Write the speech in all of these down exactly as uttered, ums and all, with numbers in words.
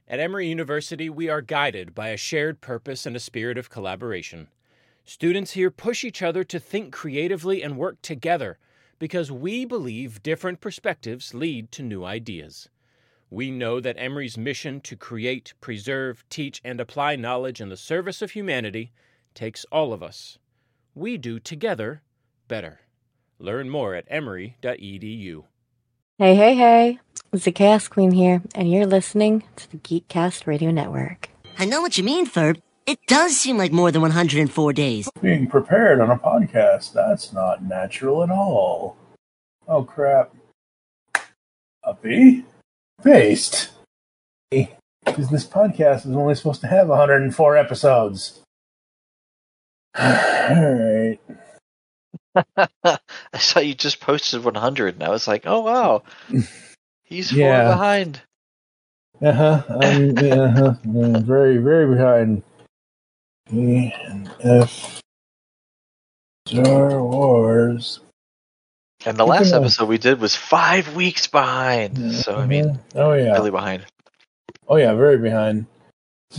At Emory University, we are guided by a shared purpose and a spirit of collaboration. Students here push each other to think creatively and work together because we believe different perspectives lead to new ideas. We know that Emory's mission to create, preserve, teach, and apply knowledge in the service of humanity takes all of us. We do together better. Learn more at emory dot e d u. Hey, hey, hey. It's the Chaos Queen here, and you're listening to the Geekcast Radio Network. I know what you mean, Ferb. It does seem like more than one hundred four days. Being prepared on a podcast, that's not natural at all. Oh, crap. Uppy? Paste. Because this podcast is only supposed to have one hundred four episodes. Alright. I saw you just posted one hundred, and I was like, oh, wow. He's Yeah. far behind. Uh-huh. I'm, uh-huh. I'm very, very behind. E and F. Star Wars. And the last Yeah. episode we did was five weeks behind. So, I mean, oh, yeah. really behind. Oh, yeah, very behind. I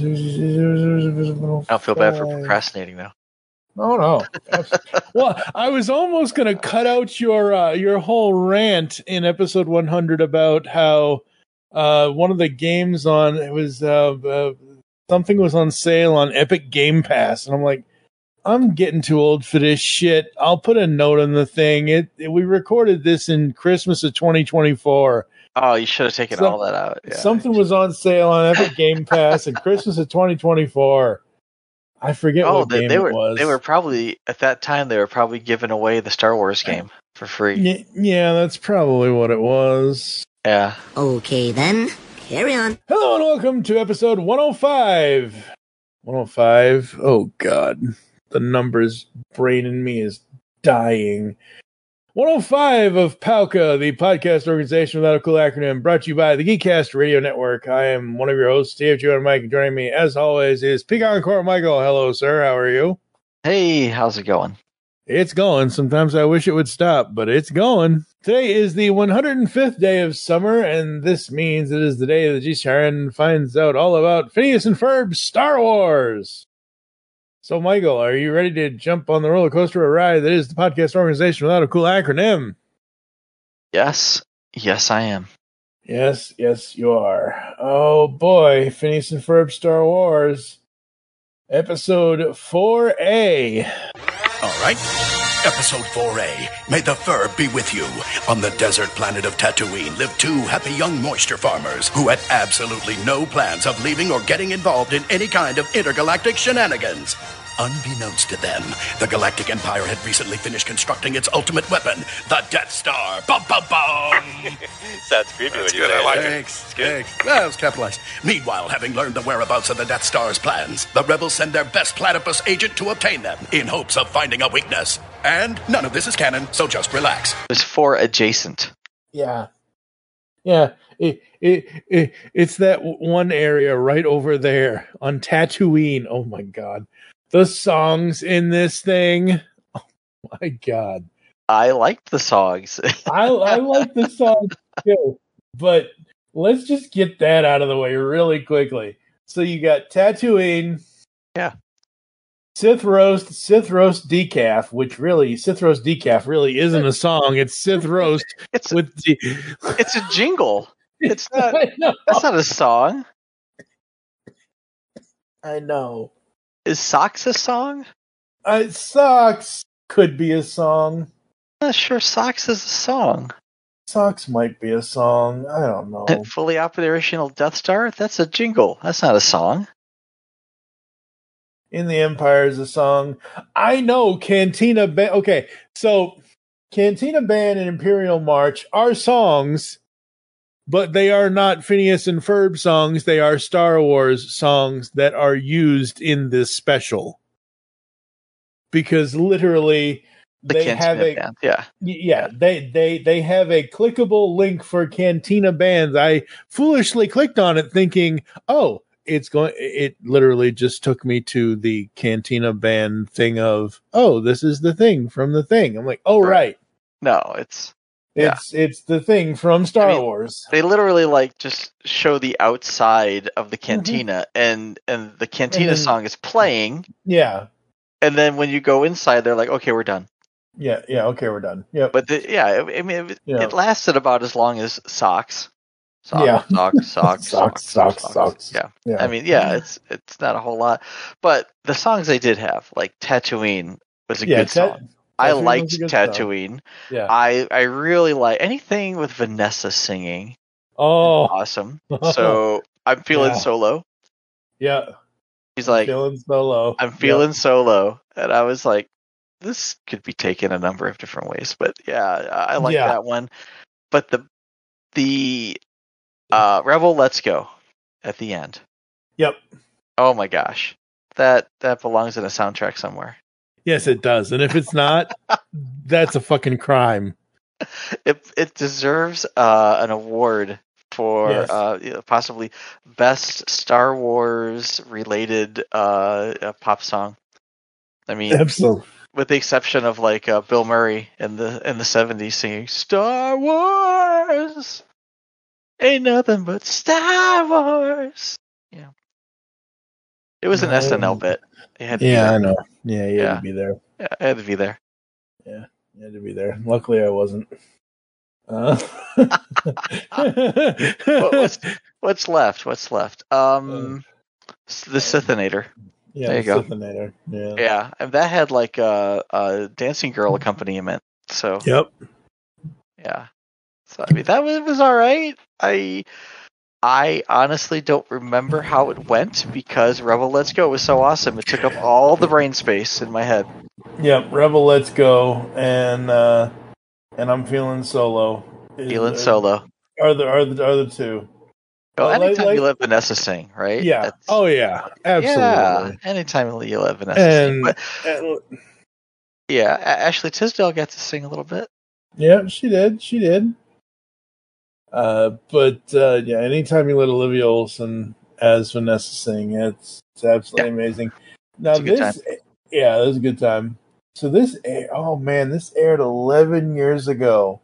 I don't feel bad for procrastinating now. Oh no! Well, I was almost going to cut out your uh, your whole rant in episode one hundred about how uh, one of the games on it was uh, uh, something was on sale on Epic Game Pass, and I'm like, I'm getting too old for this shit. I'll put a note on the thing. It, it we recorded this in Christmas of twenty twenty-four. Oh, you should have taken Some- all that out. Yeah. Something was on sale on Epic Game Pass in Christmas of twenty twenty-four. I forget Oh, what they, game they it were was. they were probably at that time they were probably giving away the Star Wars game for free. Yeah, yeah, that's probably what it was. Yeah. Okay, then. Carry on. Hello and welcome to episode one oh five. one oh five. Oh, God. The numbers brain in me is dying. one oh five of Pauka, the podcast organization without a cool acronym, brought to you by the Geekcast Radio Network. I am one of your hosts, Steve, Joe, and Mike, and joining me, as always, is Pecan Core Michael. Hello, sir. How are you? Hey, how's it going? It's going. Sometimes I wish it would stop, but it's going. Today is the one hundred fifth day of summer, and this means it is the day that G Sharon finds out all about Phineas and Ferb's Star Wars. So, Michael, are you ready to jump on the roller coaster of a ride that is the podcast organization without a cool acronym? Yes. Yes, I am. Yes, yes, you are. Oh, boy. Phineas and Ferb Star Wars. Episode four A. All right. Episode four A. May the Ferb be with you. On the desert planet of Tatooine live two happy young moisture farmers who had absolutely no plans of leaving or getting involved in any kind of intergalactic shenanigans. Unbeknownst to them, the Galactic Empire had recently finished constructing its ultimate weapon, the Death Star. Bum, bum, bum. Sounds creepy when you Good, say I like it. it. Thanks, thanks. Well, it was capitalized. Meanwhile, having learned the whereabouts of the Death Star's plans, the rebels send their best platypus agent to obtain them in hopes of finding a weakness. And none of this is canon, so just relax. It was four adjacent. Yeah. Yeah. It, it, it, it's that one area right over there on Tatooine. Oh, my God. The songs in this thing. Oh, my God. I liked the songs. I, I like the songs too, but let's just get that out of the way really quickly. So you got Tatooine. Yeah. Sith Roast, Sith Roast Decaf, which really, Sith Roast Decaf really isn't a song. It's Sith Roast It's with the. it's a jingle. It's not. I know. That's not a song. I know. Is Socks a song? Uh, Socks could be a song. I'm not sure Socks is a song. Socks might be a song. I don't know. Fully operational Death Star? That's a jingle. That's not a song. In the Empire is a song. I know Cantina Band. Okay, so Cantina Band and Imperial March are songs, but they are not Phineas and Ferb songs. They are Star Wars songs that are used in this special. Because literally, The they Cantina have a Band. Yeah. yeah they they they have a clickable link for Cantina Bands. I foolishly clicked on it, thinking, oh. It's going. It literally just took me to the Cantina Band thing of, oh, this is the thing from the thing. I'm like, oh, right. No, it's It's yeah. it's the thing from Star I mean, Wars. They literally like just show the outside of the cantina, mm-hmm. and and the cantina and then, song is playing. Yeah. And then when you go inside, they're like, "Okay, we're done." Yeah. Yeah. Okay, we're done. Yeah. But the, yeah, I mean, it, yeah. it lasted about as long as Socks. Socks, yeah. socks, socks, socks, socks, socks, socks. Yeah. yeah. I mean, yeah, it's it's not a whole lot, but the songs they did have, like Tatooine, was a yeah, good ta- song. I liked Tatooine. Yeah. I, I really like anything with Vanessa singing. Oh, awesome! So I'm feeling yeah. Solo. Yeah, he's like I'm feeling Solo. I'm feeling yeah. Solo, and I was like, this could be taken a number of different ways, but yeah, I like yeah. that one. But the the uh, Rebel Let's Go at the end. Yep. Oh my gosh, that that belongs in a soundtrack somewhere. Yes, it does. And if it's not, that's a fucking crime. It it deserves uh, an award for yes. uh, possibly best Star Wars related uh, uh, pop song. I mean, absolutely. With the exception of like uh, Bill Murray in the in the seventies singing Star Wars, ain't nothing but Star Wars. Yeah, it was an um, S N L bit. Yeah, I know. Yeah, you yeah. had to be there. Yeah, I had to be there. Yeah, you had to be there. Luckily, I wasn't. Uh. what's, what's left? What's left? Um, uh, the Sithinator. Yeah, there you the go. Sithinator. Yeah, yeah, and that had like a, a dancing girl accompaniment. So. Yep. Yeah. So I mean, that was, was all right. I. I honestly don't remember how it went because Rebel Let's Go was so awesome. It took up all the brain space in my head. Yep, Rebel Let's Go and uh, and I'm feeling Solo. Feeling uh, Solo are the are the are the two. Well, uh, anytime like, you let Vanessa sing, right? Yeah. That's, oh yeah, absolutely. Yeah. Anytime you let Vanessa and, sing. But, and, yeah, Ashley Tisdale got to sing a little bit. Yeah, she did. She did. Uh, but uh, yeah, anytime you let Olivia Olson as Vanessa sing, it's it's absolutely yeah. amazing. Now this, yeah, that was a good time. So this, oh man, this aired eleven years ago.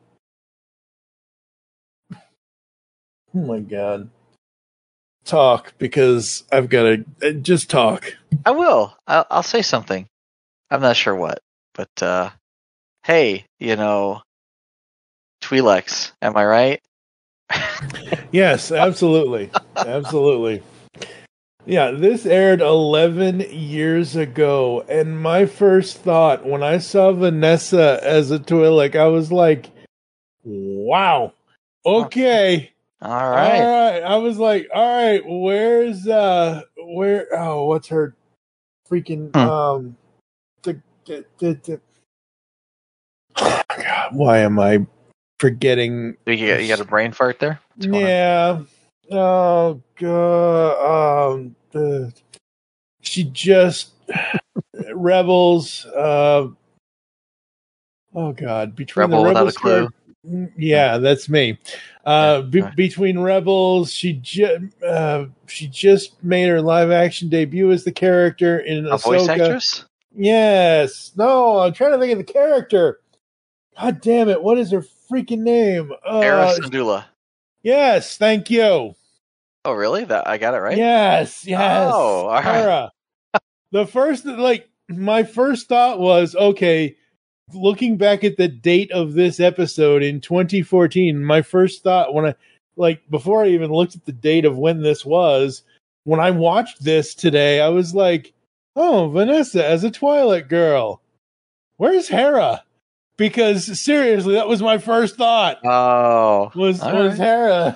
Oh my god! Talk because I've got to just talk. I will. I'll, I'll say something. I'm not sure what, but uh, hey, you know, Twi'leks, am I right? Yes, absolutely. Absolutely. Yeah, this aired eleven years ago, and my first thought when I saw Vanessa as a Twi'lek, I was like, wow, okay. All right. All right. I was like, all right, where's, uh, where, oh, what's her freaking, hmm. um, the, the, the, the oh, God, why am I forgetting? You got, you got a brain fart there? Yeah. Oh god. Um. Uh, she just Rebels. Uh. Oh god. Between Rebel the Rebels. Without a Clue. Yeah, that's me. Uh. Be- between Rebels, she just uh, she just made her live action debut as the character in a Ahsoka. Voice actress. Yes. No, I'm trying to think of the character. God damn it! What is her freaking name? Uh, Hera Syndulla. Yes, thank you. Oh, really? That I got it right? Yes, yes. Oh, all right. The first, like, my first thought was, okay, looking back at the date of this episode in twenty fourteen, my first thought when I, like, before I even looked at the date of when this was, when I watched this today, I was like, oh, Vanessa as a Twi'lek girl. Where's Hera? Because seriously, that was my first thought. Oh, was all was right. Hera?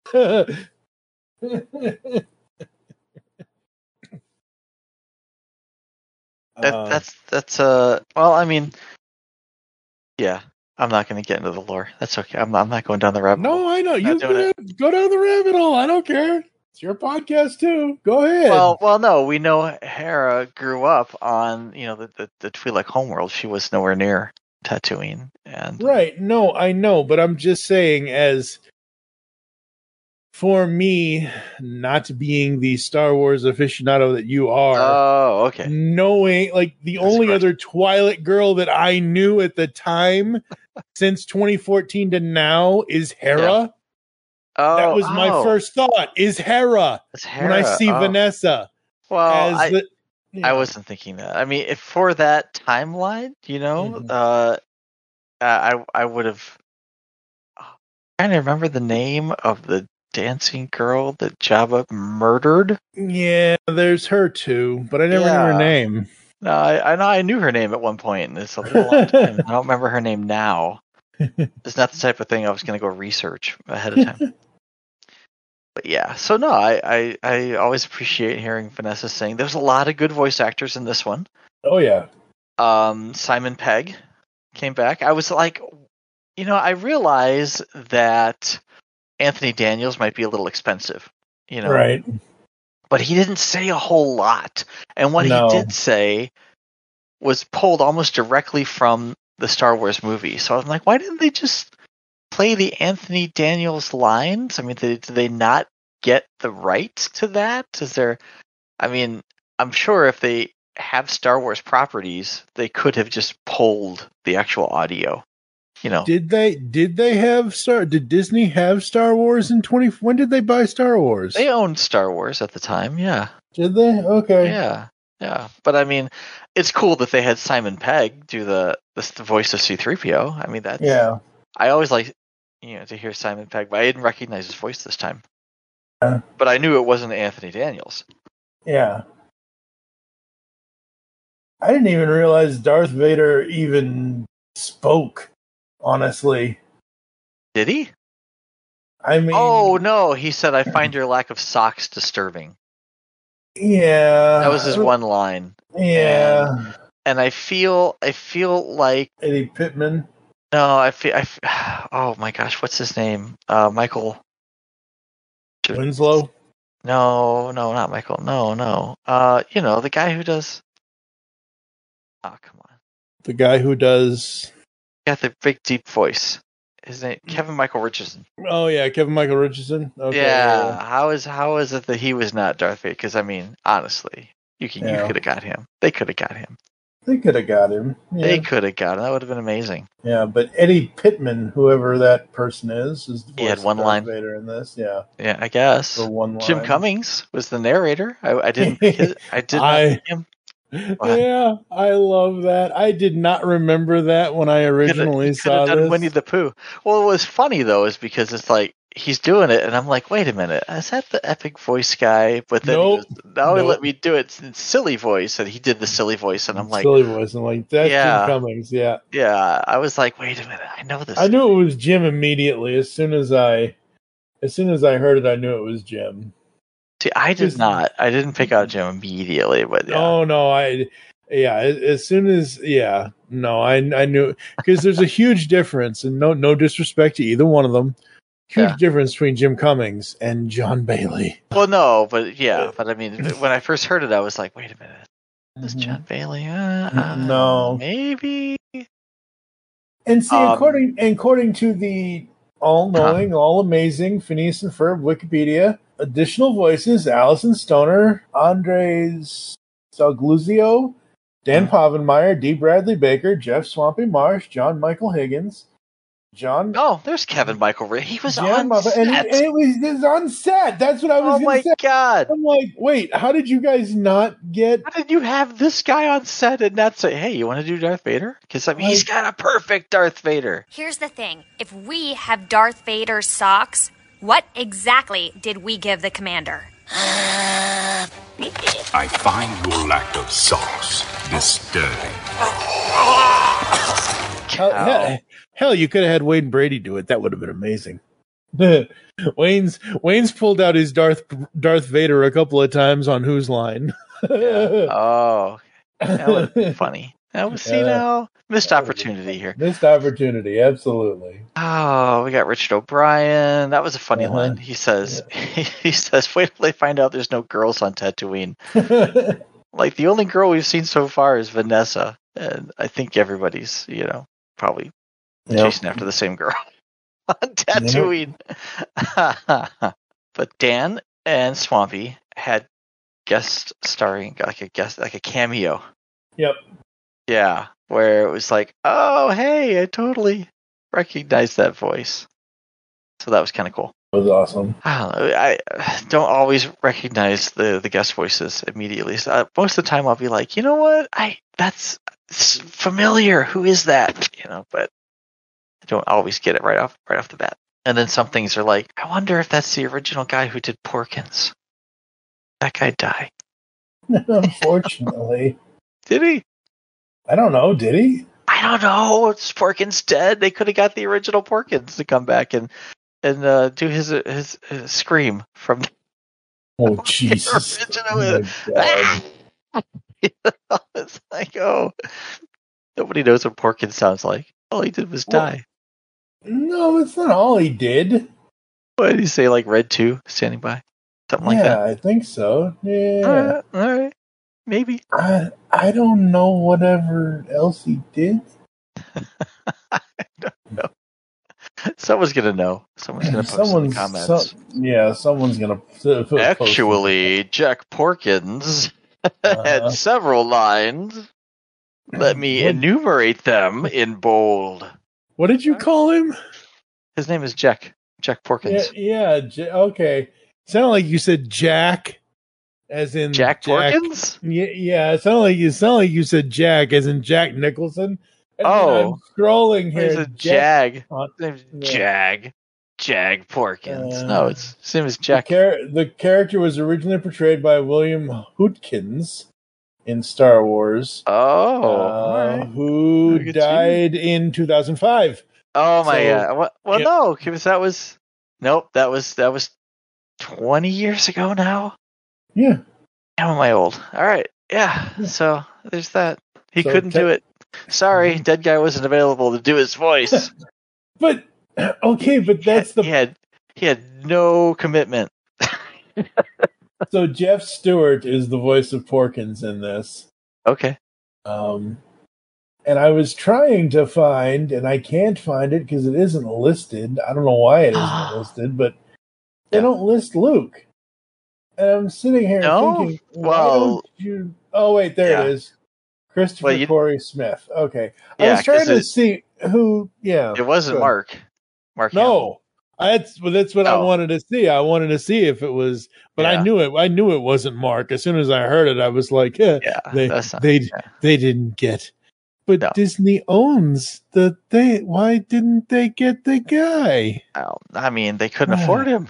that, uh, that's that's uh. Well, I mean, yeah. I'm not going to get into the lore. That's okay. I'm not, I'm not going down the rabbit no, hole. I know you go, go down the rabbit hole. I don't care. It's your podcast too. Go ahead. Well, well, no. We know Hera grew up on you know the the, the Twi'lek homeworld. She was nowhere near Tatooine, and right. No, I know, but I'm just saying as for me, not being the Star Wars aficionado that you are, Oh, okay. knowing like the That's only correct. other Twilight girl that I knew at the time since twenty fourteen to now is Hera. Oh, That was my oh, first thought, is Hera, it's when I Hera. see Oh. Vanessa. Well, as I, the, you I know. wasn't thinking that. I mean, if for that timeline, you know, Mhm. uh, I I would have. Trying to remember the name of the dancing girl that Jabba murdered. Yeah, there's her too, but I never knew her Yeah. name. No, I, I know I knew her name at one point, and it's a little long time. I don't remember her name now. It's not the type of thing I was going to go research ahead of time. But yeah, so no, I, I, I always appreciate hearing Vanessa sing. There's a lot of good voice actors in this one. Oh yeah. Um, Simon Pegg came back. I was like, you know, I realize that Anthony Daniels might be a little expensive, you know, Right. but he didn't say a whole lot. And what No. he did say was pulled almost directly from the Star Wars movie. So I'm like, why didn't they just play the Anthony Daniels lines? I mean, did, did they not get the right to that? Is there, I mean, I'm sure if they have Star Wars properties, they could have just pulled the actual audio. You know, Did they did they have Star did Disney have Star Wars in twenty when did they buy Star Wars? they owned Star Wars at the time. Yeah. Did they? Okay. Yeah. Yeah. But I mean, it's cool that they had Simon Pegg do the, the, the voice of C three P O. I mean, that's, Yeah. I always like, you know, to hear Simon Pegg, but I didn't recognize his voice this time. Yeah. But I knew it wasn't Anthony Daniels. Yeah. I didn't even realize Darth Vader even spoke, honestly. Did he? I mean Oh no, he said, "I find your lack of socks disturbing." Yeah. That was his one line. Yeah. And I feel, I feel like Eddie Pittman. no, I feel, I. f- Oh my gosh, what's his name? Uh, Michael. Winslow. No, no, not Michael. No, no. Uh, you know the guy who does. Oh come on, The guy who does got the big deep voice. His name Kevin Michael Richardson. Oh yeah, Kevin Michael Richardson. Okay. Yeah. How is how is it that he was not Darth Vader? Because I mean, honestly, you can Yeah. you could have got him. They could have got him. They could have got him. Yeah. They could have got him. That would have been amazing. Yeah, but Eddie Pittman, whoever that person is, is the He had voice one of Darth line. Vader in this. Yeah, Yeah, I guess. for one line. Jim Cummings was the narrator. I, I didn't. pick his- I did not I- pick him. Yeah, I love that. I did not remember that when I originally Could saw have done this. Winnie the Pooh. Well, what was funny though is because it's like he's doing it, and I'm like, wait a minute, is that the epic voice guy? But then Nope. he goes, now he Nope. let me do it in silly voice, and he did the silly voice, and I'm like, silly voice. I'm like, that's Yeah. Jim Cummings. Yeah, yeah. I was like, wait a minute, I know this. I knew it was Jim immediately as soon as I, as soon as I heard it. I knew it was Jim. See, I did Just- not. I didn't pick out Jim immediately, but yeah. Oh no, I yeah. As, as soon as yeah, no, I I knew because there's a huge difference, and no no disrespect to either one of them. Huge Yeah. difference between Jim Cummings and John Bailey. Well, no, but yeah, but I mean, when I first heard it, I was like, wait a minute, is Mhm. John Bailey? Uh, uh, No. maybe. And see, Um, according according to the all-knowing, all-amazing Phineas and Ferb Wikipedia, additional voices: Allison Stoner, Andres Salgluzio, Dan Povenmire, D. Bradley Baker, Jeff Swampy Marsh, John Michael Higgins, John. Oh, there's Kevin Michael Ray. He was Jan on Muffin- set. and, it, and it was, it was on set. That's what I was Oh going my to say. god! I'm like, wait, how did you guys not get? How did you have this guy on set and not say, "Hey, you want to do Darth Vader"? Because I mean, he's got a perfect Darth Vader. Here's the thing. If we have Darth Vader's socks, what exactly did we give the commander? I find your lack of sauce disturbing. Hell, hell, hell, you could have had Wayne Brady do it. That would have been amazing. Wayne's Wayne's pulled out his Darth Darth Vader a couple of times on Whose Line. Oh, that would have been funny. That was see Yeah. now missed opportunity here. Missed opportunity, absolutely. Oh, we got Richard O'Brien. That was a funny Uh-huh. line. He says, he says, wait till they find out there's no girls on Tatooine. Like the only girl we've seen so far is Vanessa, and I think everybody's, you know, probably Yep. chasing after the same girl on Tatooine. but Dan and Swampy had guest starring, like a guest, like a cameo. Yep. Yeah, where it was like, oh, hey, I totally recognized that voice. So that was kind of cool. It was awesome. I don't know. I don't always recognize the, the guest voices immediately. So uh, most of the time, I'll be like, you know what? I that's familiar. Who is that? You know, but I don't always get it right off right off the bat. And then some things are like, I wonder if that's the original guy who did Porkins. That guy died. Unfortunately. Did he? I don't know. Did he? I don't know. It's Porkins dead. They could have got the original Porkins to come back and and uh, do his, his his scream from. Oh Jesus! Original. Oh, you know, it's like, oh, nobody knows what Porkins sounds like. All he did was die. Well, no, it's not all he did. What did he say? Like Red two standing by, something like yeah, that. Yeah, I think so. Yeah. All right, all right. Maybe. I I don't know whatever else he did. I don't know. Someone's gonna know. Someone's gonna post someone's, in the comments. So, yeah, someone's gonna. Put Actually, Jack Porkins uh-huh. had several lines. Let me what? enumerate them in bold. What did you call him? His name is Jack. Jack Porkins. Yeah. yeah J- okay. Sounded like you said Jack. As in Jack, Jack Porkins? Yeah, yeah. It sounded like you sound like you said Jack, as in Jack Nicholson. And oh, I'm scrolling here. It's a Jag. His name's yeah. Jag. Jag Porkins. Uh, no, it's his name is Jack. The, char- the character was originally portrayed by William Hootkins in Star Wars. Oh, uh, right. Who died you. in two thousand five. Oh my so, god! Well, well yeah. no, because that was nope. That was that was twenty years ago now. Yeah. How am I old? All right. Yeah. So there's that. He so couldn't te- do it. Sorry, dead guy wasn't available to do his voice. But okay, but that's he had, the he had he had no commitment. So Jeff Stewart is the voice of Porkins in this. Okay. Um, and I was trying to find, and I can't find it because it isn't listed. I don't know why it isn't listed, but they yeah. don't list Luke. And I'm sitting here no? thinking, why well, don't you? Oh wait, there yeah. it is. Christopher well, you... Corey Smith. Okay, I yeah, was trying to it, see who. Yeah, it wasn't Mark. Mark. No, that's well, that's what oh. I wanted to see. I wanted to see if it was, but yeah. I knew it. I knew it wasn't Mark. As soon as I heard it, I was like, eh, yeah, they not, they yeah. they didn't get. But no. Disney owns the they. Why didn't they get the guy? Oh, I mean, they couldn't afford him.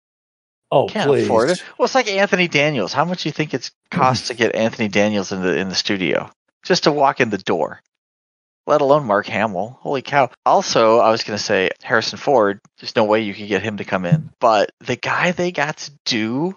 Oh, Can't please. afford it. Well, it's like Anthony Daniels. How much do you think it costs to get Anthony Daniels in the in the studio just to walk in the door? Let alone Mark Hamill. Holy cow! Also, I was going to say Harrison Ford. There's no way you could get him to come in. But the guy they got to do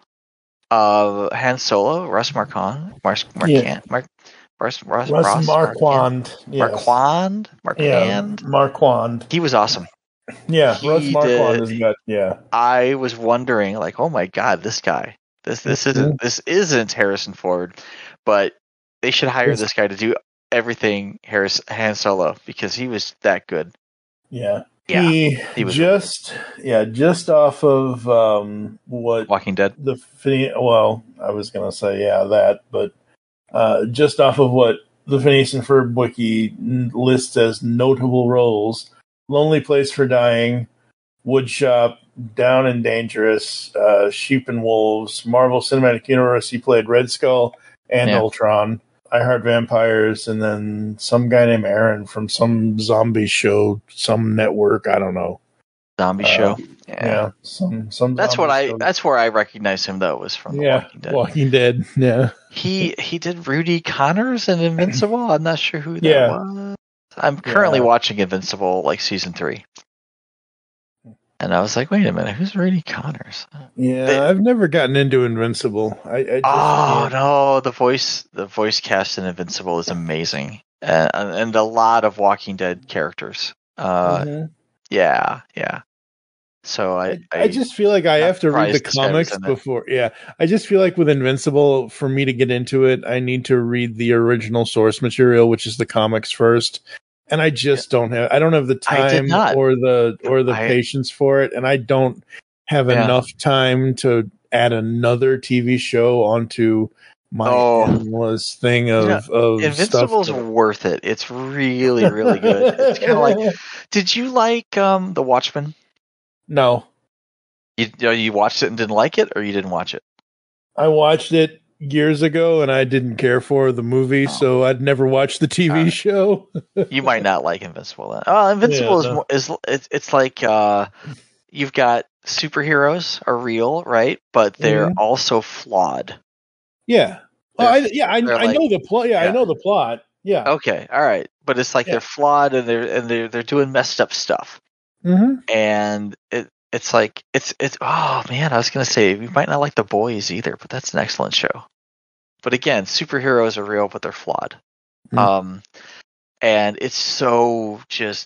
uh, Han Solo, Russ Marquand, Mars, Marquand, yeah. Mark, Russ, Russ, Russ Ross, Marquand, yes. Marquand, Marquand, yeah, Marquand. He was awesome. Yeah, he Russ Marquand did, is good. Yeah, I was wondering, like, oh my god, this guy, this this mm-hmm. isn't this isn't Harrison Ford, but they should hire it's, this guy to do everything Harris Han Solo because he was that good. Yeah, yeah, he, he was just really yeah, just off of um, what Walking Dead. The well, I was gonna say yeah that, but uh, just off of what the Phineas and Ferb wiki lists as notable roles. Lonely Place for Dying, Woodshop, Down and Dangerous, uh, Sheep and Wolves, Marvel Cinematic Universe. He played Red Skull and yeah. Ultron. I Heart Vampires, and then some guy named Aaron from some zombie show, some network. I don't know. Zombie uh, show. Yeah. yeah, some some. That's what I. show. That's where I recognize him though. Was from yeah, Walking Dead. Walking Dead. Yeah. He he did Rudy Connors in Invincible. I'm not sure who that yeah. was. I'm currently yeah. watching Invincible, like season three, and I was like, "Wait a minute, who's Rudy Connors?" Yeah, they, I've never gotten into Invincible. I, I just, oh yeah. no, the voice, the voice cast in Invincible is amazing, and, and a lot of Walking Dead characters. Uh, mm-hmm. Yeah, yeah. So I, I, I just feel like I have to read the comics before. Yeah, I just feel like with Invincible, for me to get into it, I need to read the original source material, which is the comics first. And I just don't have. I don't have the time or the or the I, patience for it. And I don't. have Yeah. enough time to add another T V show onto my Oh. endless thing of, You know, of Invincible's stuff. worth it. It's really, really good. It's kind of like, did you like um, The Watchmen? No, You, you know, you watched it and didn't like it, or you didn't watch it? I watched it years ago and I didn't care for the movie, Oh. so I'd never watched the T V Alright. show. You might not like Invincible. Then. Oh, Invincible Yeah, is no. more, is it's, it's like uh, you've got superheroes are real, right? But they're Mhm. also flawed. Yeah. Oh, I, yeah, I, they're I like- know the plot. Yeah, yeah. I know the plot. Yeah. Okay, all right, but it's like Yeah. they're flawed and they're and they're they're doing messed up stuff, Mm-hmm. and it it's like it's it's oh man, I was gonna say we might not like The Boys either, but that's an excellent show. But again, superheroes are real, but they're flawed. Mm. Um, and it's so just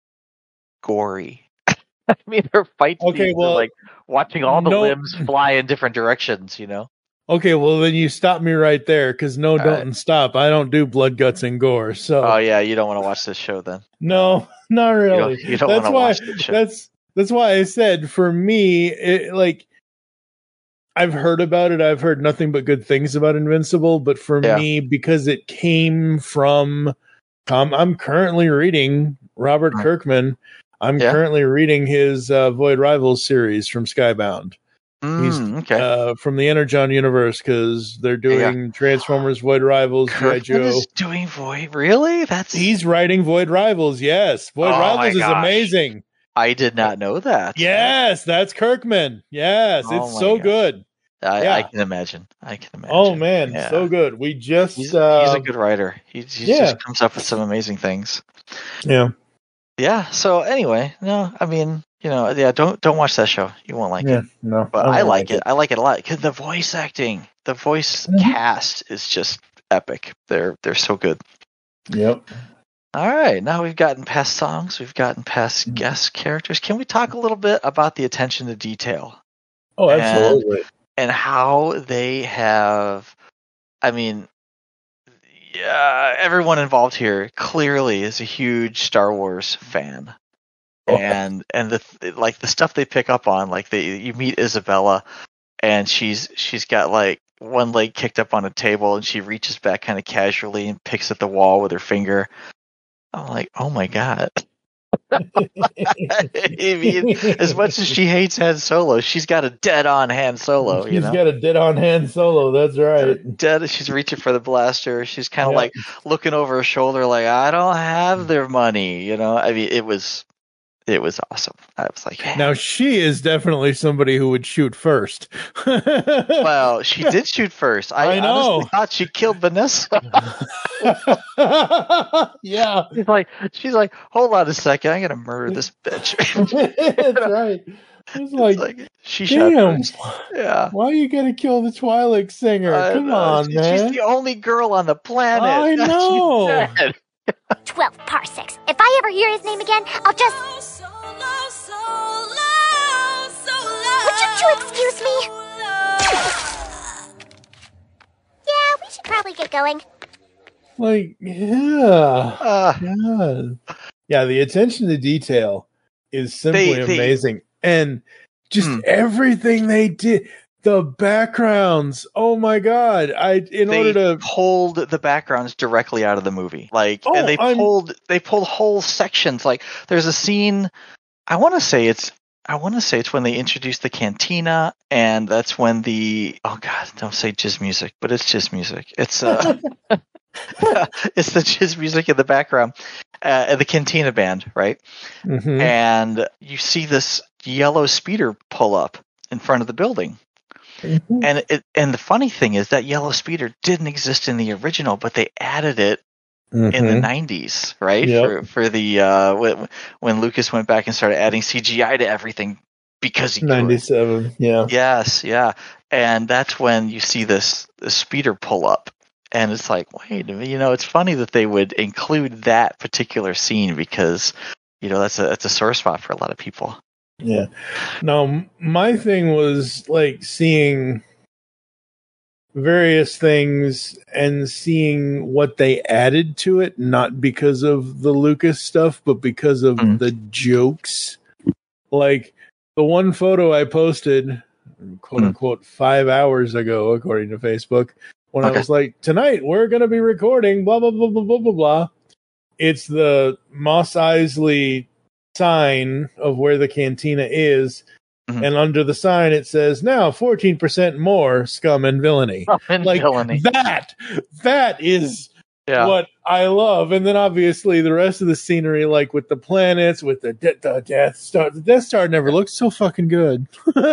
gory. I mean, their fight Okay, scenes are well, like watching all the no- limbs fly in different directions. You know. Okay, well then you stop me right there because no, don't right. and stop. I don't do blood, guts, and gore. So Oh yeah, you don't want to watch this show then. no, not You really. don't, you don't that's want to why. watch this show. That's that's why I said for me, it, like I've heard about it. I've heard nothing but good things about Invincible. But for Yeah. me, because it came from, um, I'm currently reading Robert Mm. Kirkman. I'm Yeah. currently reading his uh, Void Rivals series from Skybound. He's Mm, okay. uh, from the Energon universe because they're Yeah. doing Transformers, Void Rivals, G I. Kirkman Joe. is doing Void. Really? That's He's writing Void Rivals. Yes, Void Oh my Rivals is gosh. amazing. I did not know that. Yes, that's Kirkman. Yes, Oh it's my so gosh. good. I, Yeah. I can imagine. I can imagine. Oh man, Yeah. so good. We just He's, uh, he's a good writer. He, he yeah. just comes up with some amazing things. yeah. Yeah. So anyway, no, I mean, you know, yeah, don't don't watch that show. You won't like Yeah, it. no, But don't I like it. I like it a lot because the voice acting, the voice Mhm. cast is just epic. They're they're so good. Yep. All right, now we've gotten past songs, we've gotten past Mm-hmm. guest characters. Can we talk a little bit about the attention to detail Oh, And- absolutely. and how they have? I mean, yeah, everyone involved here clearly is a huge Star Wars fan. Oh. And and the like the stuff they pick up on, like they you meet Isabella, and she's she's got like one leg kicked up on a table, and she reaches back kind of casually and picks at the wall with her finger. I'm like, oh my god. I mean, as much as she hates Han Solo, she's got a dead on Han Solo. You He's know, got a dead on hand solo. That's right. dead. She's reaching for the blaster. She's kind of Yeah. like looking over her shoulder, like I don't have their money. You know, I mean, it was it was awesome. I was like, man. Now she is definitely somebody who would shoot first. Well, she did shoot first. I, I know. honestly thought she killed Vanessa. yeah, she's like, she's like, hold on a second, I'm gonna murder this bitch. that's right. It's like, It's like she shot damn, first. Yeah. why you gotta kill the Twilight singer? I Come know. on, She's- man. She's the only girl on the planet. I That's know. what she said. twelve parsecs. If I ever hear his name again, I'll just. Would you two excuse me? Yeah, we should probably get going. Like, yeah, Uh, God. Yeah. The attention to detail is simply They- they- amazing, and just Hmm. everything they did. The backgrounds. Oh my god! I in they order to pulled the backgrounds directly out of the movie, like, Oh, and they I'm- pulled they pulled whole sections. Like, there's a scene. I want to say it's. I want to say it's when they introduced the cantina, and that's when the oh god, don't say jizz music, but it's jizz music. It's uh, it's the jizz music in the background, uh, and the cantina band, right? Mhm. And you see this yellow speeder pull up in front of the building. Mhm. And it, and the funny thing is that yellow speeder didn't exist in the original, but they added it in the Mhm. nineties, right? Yep. For for the uh, when, when Lucas went back and started adding C G I to everything because he could. ninety-seven. Yeah. Yes, yeah, and that's when you see this, this speeder pull up, and it's like, wait a minute, you know, it's funny that they would include that particular scene because you know that's a that's a sore spot for a lot of people. Yeah. No, m- my thing was like seeing various things and seeing what they added to it, not because of the Lucas stuff, but because of Mhm. the jokes. Like the one photo I posted, quote Mm. unquote, five hours ago, according to Facebook, when Okay. I was like, tonight we're going to be recording, blah, blah, blah, blah, blah, blah, blah. It's the Mos Eisley sign of where the cantina is. Mhm. And under the sign, it says, now fourteen percent more scum and villainy. And like villainy. that, that is Yeah. what I love. And then obviously the rest of the scenery, like with the planets, with the, de- the Death Star. The Death Star never looked so fucking good.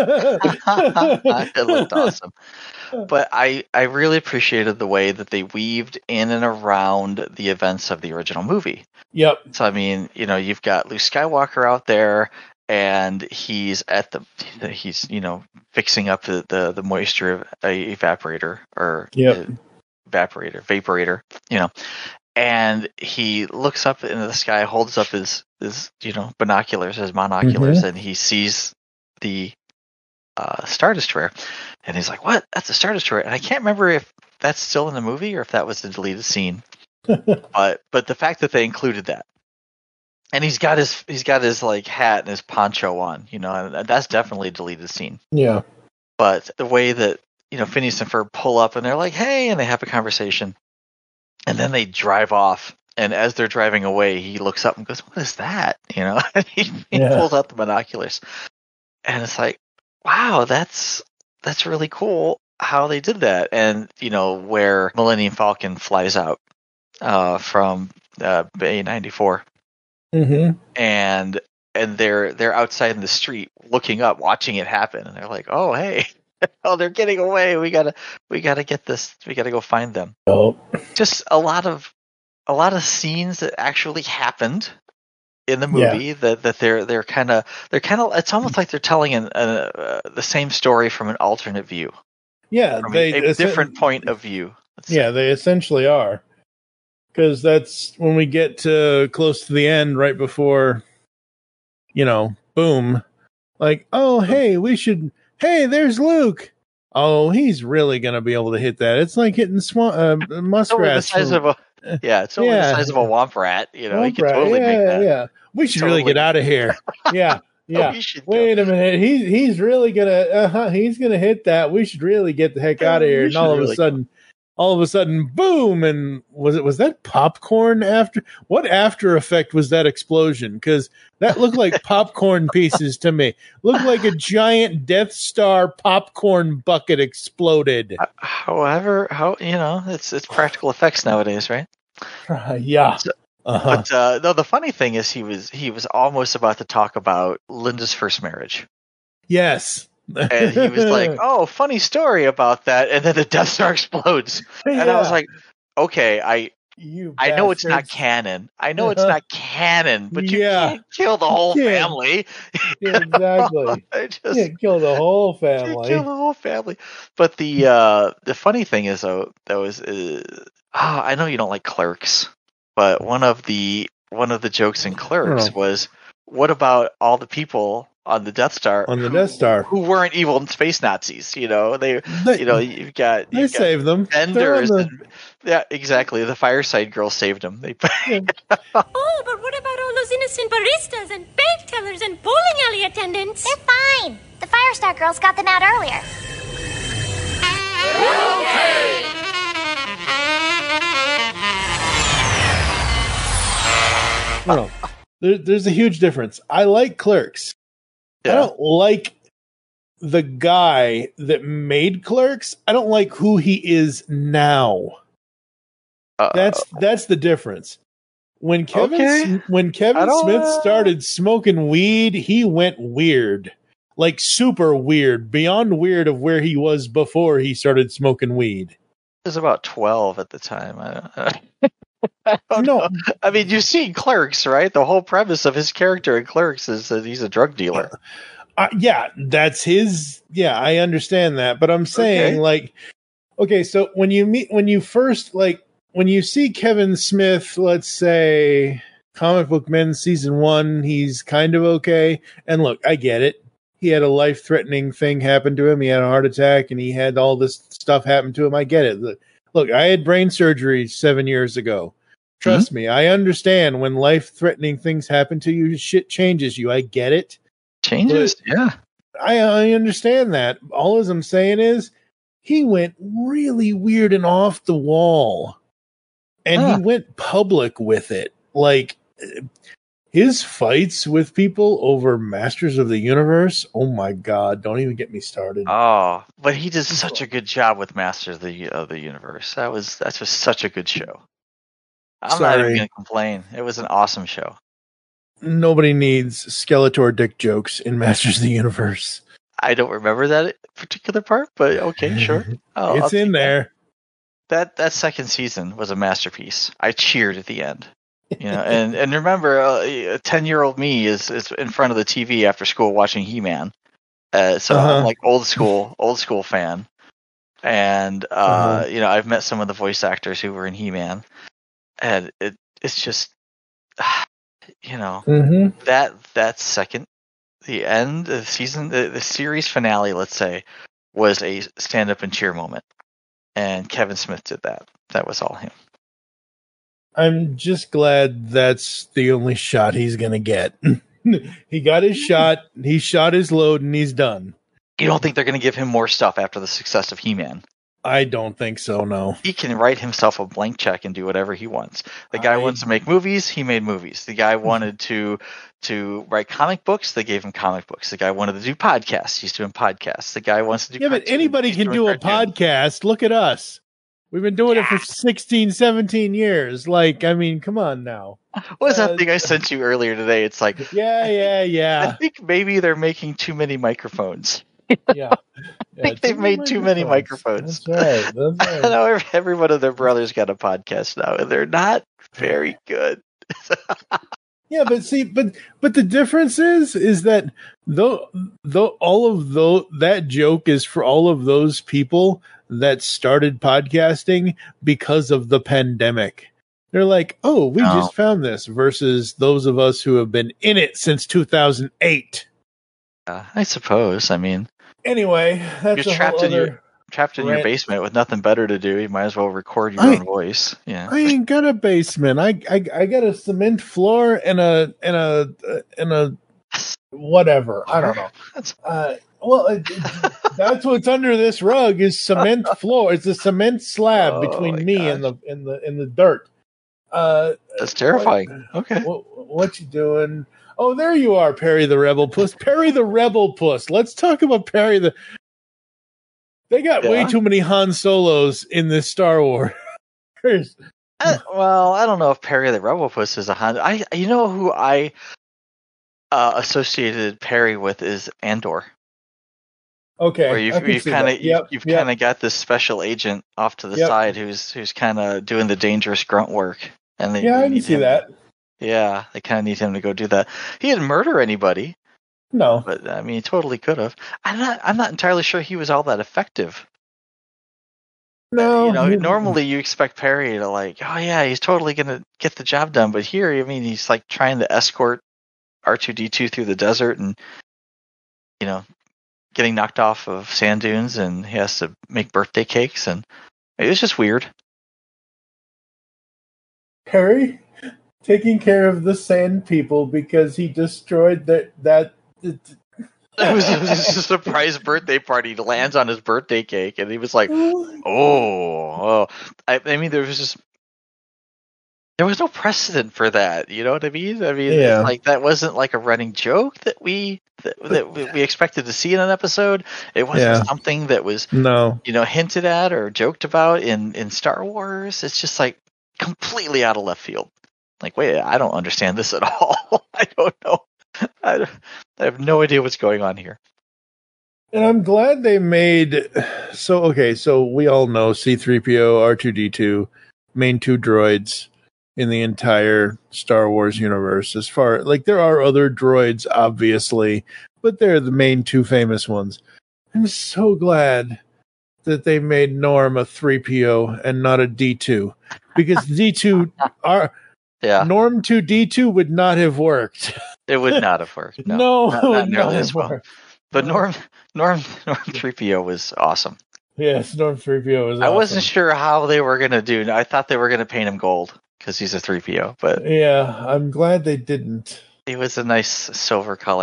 It looked awesome. But I, I really appreciated the way that they weaved in and around the events of the original movie. Yep. So, I mean, you know, you've got Luke Skywalker out there, and he's at the, he's, you know, fixing up the, the, the moisture uh, evaporator, or Yep. uh, evaporator, vaporator, you know, and he looks up into the sky, holds up his, his you know, binoculars, his monoculars, Mhm. and he sees the uh, Star Destroyer, and he's like, "What? That's a Star Destroyer!" And I can't remember if that's still in the movie or if that was the deleted scene. but but the fact that they included that, and he's got his he's got his like hat and his poncho on, you know, and that's definitely a deleted scene. Yeah. But the way that, you know, Phineas and Ferb pull up and they're like, "Hey," and they have a conversation, and then they drive off. And as they're driving away, he looks up and goes, "What is that?" You know, and he, he Yeah. pulls out the binoculars, and it's like, wow, that's that's really cool how they did that. And you know, where Millennium Falcon flies out uh, from uh, Bay ninety-four, Mm-hmm. and and they're they're outside in the street looking up, watching it happen, and they're like, "Oh, hey, oh, they're getting away. We gotta we gotta get this. We gotta go find them." Oh. Just a lot of a lot of scenes that actually happened in the Yeah. movie that, that they're they're kind of they're kind of it's almost like they're telling an, uh, uh, the same story from an alternate view, Yeah. from They, a, a different point of view. Let's say. Yeah, they essentially are. Because that's when we get to close to the end, right before, you know, boom. Like, oh, hey, we should. Hey, there's Luke. Oh, he's really going to be able to hit that. It's like hitting swan, uh, It's only the muskrats. size from- of a yeah, it's only Yeah. the size of a womp rat. You know, he could Right, totally yeah, make that. yeah. We should really Totally. get out of here. Yeah, yeah. Oh, we should go. Wait a minute. He's he's really gonna uh huh. He's gonna hit that. We should really get the heck Yeah, out of we here. And should all of really a sudden, all of a sudden, boom! And was it was that popcorn after? What after effect was that explosion? Because that looked like popcorn pieces to me. Looked like a giant Death Star popcorn bucket exploded. However, how you know it's it's practical effects nowadays, right? Uh, yeah. So- Uh-huh. But uh, no, the funny thing is he was he was almost about to talk about Linda's first marriage. Yes. And he was like, "Oh, funny story about that," and then the Death Star explodes, and I was Yeah. like, "Okay, I You I know it's not bastards. canon. I know it's Uh-huh. not canon, but you Yeah. can't kill the whole You can't. family." Yeah, exactly. I just Yeah, kill the whole you family. kill the whole family. But the uh, the funny thing is though, that was uh, ah, I know you don't like Clerks, but one of the one of the jokes in Clerks Oh. was, "What about all the people on the Death Star On the who, Death Star. who weren't evil space Nazis?" You know, they They, you know you've got they you've got saved them. They're on vendors. the- And, yeah, exactly. The Fireside Girls saved them. They Oh, but what about all those innocent baristas and bank tellers and bowling alley attendants? They're fine. The Firestar girls got them out earlier. no, no. There, there's a huge difference. I like Clerks. I yeah. don't like the guy that made Clerks. I don't like who he is now. Uh, That's that's the difference. When Kevin Okay. Sm- when I Kevin don't, Smith uh, started smoking weed, he went weird. Like super weird, beyond weird of where he was before he started smoking weed. I was about twelve at the time. I don't, I don't No. know. I mean, you've seen Clerks, right? The whole premise of his character in Clerks is that he's a drug dealer. Uh, yeah, that's his. Yeah, I understand that, but I'm saying Okay. like, okay, so when you meet, when you first like, when you see Kevin Smith, let's say Comic Book Men season one, he's kind of okay. And look, I get it. He had a life threatening thing happen to him. He had a heart attack, and he had all this stuff happen to him. I get it. Look, look I had brain surgery seven years ago. Trust me, I understand when life threatening things happen to you, shit changes you. I get it. changes. But yeah, I I understand that. All as I'm saying is he went really weird and off the wall, and Huh. he went public with it. Like his fights with people over Masters of the Universe. Oh my God! Don't even get me started. Oh, but he did such a good job with Masters of the of the Universe. That was that's just such a good show. I'm not even Sorry. going to complain. It was an awesome show. Nobody needs Skeletor dick jokes in Masters of the Universe. I don't remember that particular part, but okay, sure. I'll, It's I'll in take there. That. that that second season was a masterpiece. I cheered at the end. You know, and and remember, uh, a ten year old me is is in front of the T V after school watching He-Man. Uh, so Uh-huh. I'm like old school, old school fan. And uh, Uh-huh. you know, I've met some of the voice actors who were in He-Man, and it it's just, you know, Mm-hmm. that that second, the end of the season, the, the series finale, let's say, was a stand up and cheer moment, and Kevin Smith did that. That was all him. I'm just glad that's the only shot he's gonna get. He got his shot, he shot his load, and he's done. You don't think they're going to give him more stuff after the success of He-Man? I don't think so, no. He can write himself a blank check and do whatever he wants. The guy I- wants to make movies, he made movies. The guy wanted to to write comic books, they gave him comic books. The guy wanted to do podcasts, he's doing podcasts. The guy wants to do Yeah, but cartoons, anybody he's can doing do a cartoons. podcast. Look at us. We've been doing it for sixteen, seventeen years. Like, I mean, come on now. What was Uh, that thing I sent you earlier today? It's like, Yeah, yeah, I yeah. think maybe they're making too many microphones. Yeah. I think they've made too many microphones. That's right. That's I right. know every, every one of their brothers got a podcast now, and they're not very good. Yeah, but see, but but the difference is is that though though all of though that joke is for all of those people that started podcasting because of the pandemic. They're like, oh, we No. just found this, versus those of us who have been in it since two thousand eight. Uh, I suppose. I mean, Anyway, that's You're a trapped whole in your- other. trapped in your Rant. basement with nothing better to do. You might as well record your I- own voice. Yeah. I ain't got a basement. I, I I got a cement floor and a and a and a whatever. I don't know. That's- Uh, well, it, it- that's what's under this rug is cement floor. It's a cement slab Oh, between my me and the in the in the dirt. Uh, That's terrifying. Okay. what, what you doing? Oh, there you are, Perry the Rebel Puss. Perry the Rebel Puss. Let's talk about Perry the. They got way Yeah. too many Han Solos in this Star Wars. Uh, well, I don't know if Perry the Rebel Puss is a Hun. I, you know who I uh, associated Perry with is Andor, Okay, where I you've, can you've see kind of that. Yep, you've yep. kind of got this special agent off to the Yep. side who's who's kind of doing the dangerous grunt work, and they Yeah, they I can need see him- that. Yeah, they kind of need him to go do that. He didn't murder anybody, No, but I mean, he totally could have. I'm not. I'm not entirely sure he was all that effective. no. you know, you- normally you expect Perry to like, oh yeah, he's totally gonna get the job done. But here, I mean, he's like trying to escort R two D two through the desert, and you know, getting knocked off of sand dunes, and he has to make birthday cakes, and it was just weird. Perry taking care of the Sand People because he destroyed that that. It was, it was just a surprise birthday party. He lands on his birthday cake, and he was like, oh, oh. I, I mean, there was just there was no precedent for that. You know what I mean? I mean, Yeah. it's like that wasn't like a running joke that we that, that we we expected to see in an episode. It wasn't Yeah. something that was No, you know hinted at or joked about in in Star Wars. It's just like completely out of left field. Like, wait, I don't understand this at all. I don't know. I, don't- I have no idea what's going on here. and I'm glad they made. So okay, so we all know C three P O, R two D two, main two droids in the entire Star Wars universe. As far like there are other droids, obviously, but they're the main two famous ones. I'm so glad that they made Norm a three P O and not a D two, because D two are Yeah, Norm to D two would not have worked. it would not have worked. No, No, not, it would not nearly not as have well. worked. But Norm, Norm, Norm three P O was awesome. Yes, Norm three P O is. I wasn't awesome. sure how they were gonna do. I thought they were gonna paint him gold because he's a three P O, but Yeah, I'm glad they didn't. he was a nice silver color.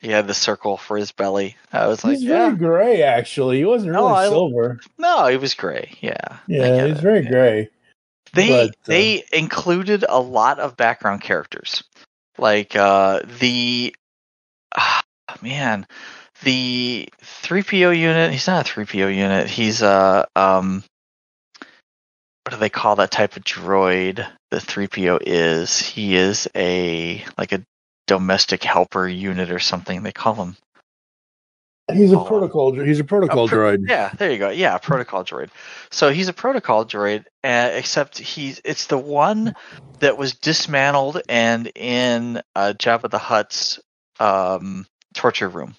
He had the circle for his belly. I was like, he's yeah. very gray, actually. He wasn't really No, I- silver. No, he was gray. Yeah. I Yeah, get he's it. very gray. They But, uh, they included a lot of background characters, like uh, the ah, man, the three P O unit. He's not a three P O unit. He's a um, what do they call that type of droid? The three P O is. He is a like a domestic helper unit or something. They call him. He's a Oh, protocol. dro- He's a protocol A pro- droid. Yeah, there you go. Yeah, a protocol droid. So he's a protocol droid, uh, except he's it's the one that was dismantled and in uh, Jabba the Hutt's um, torture room.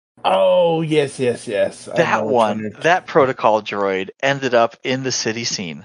Oh yes, yes, yes. I know That which one, you're- that protocol droid, ended up in the city scene,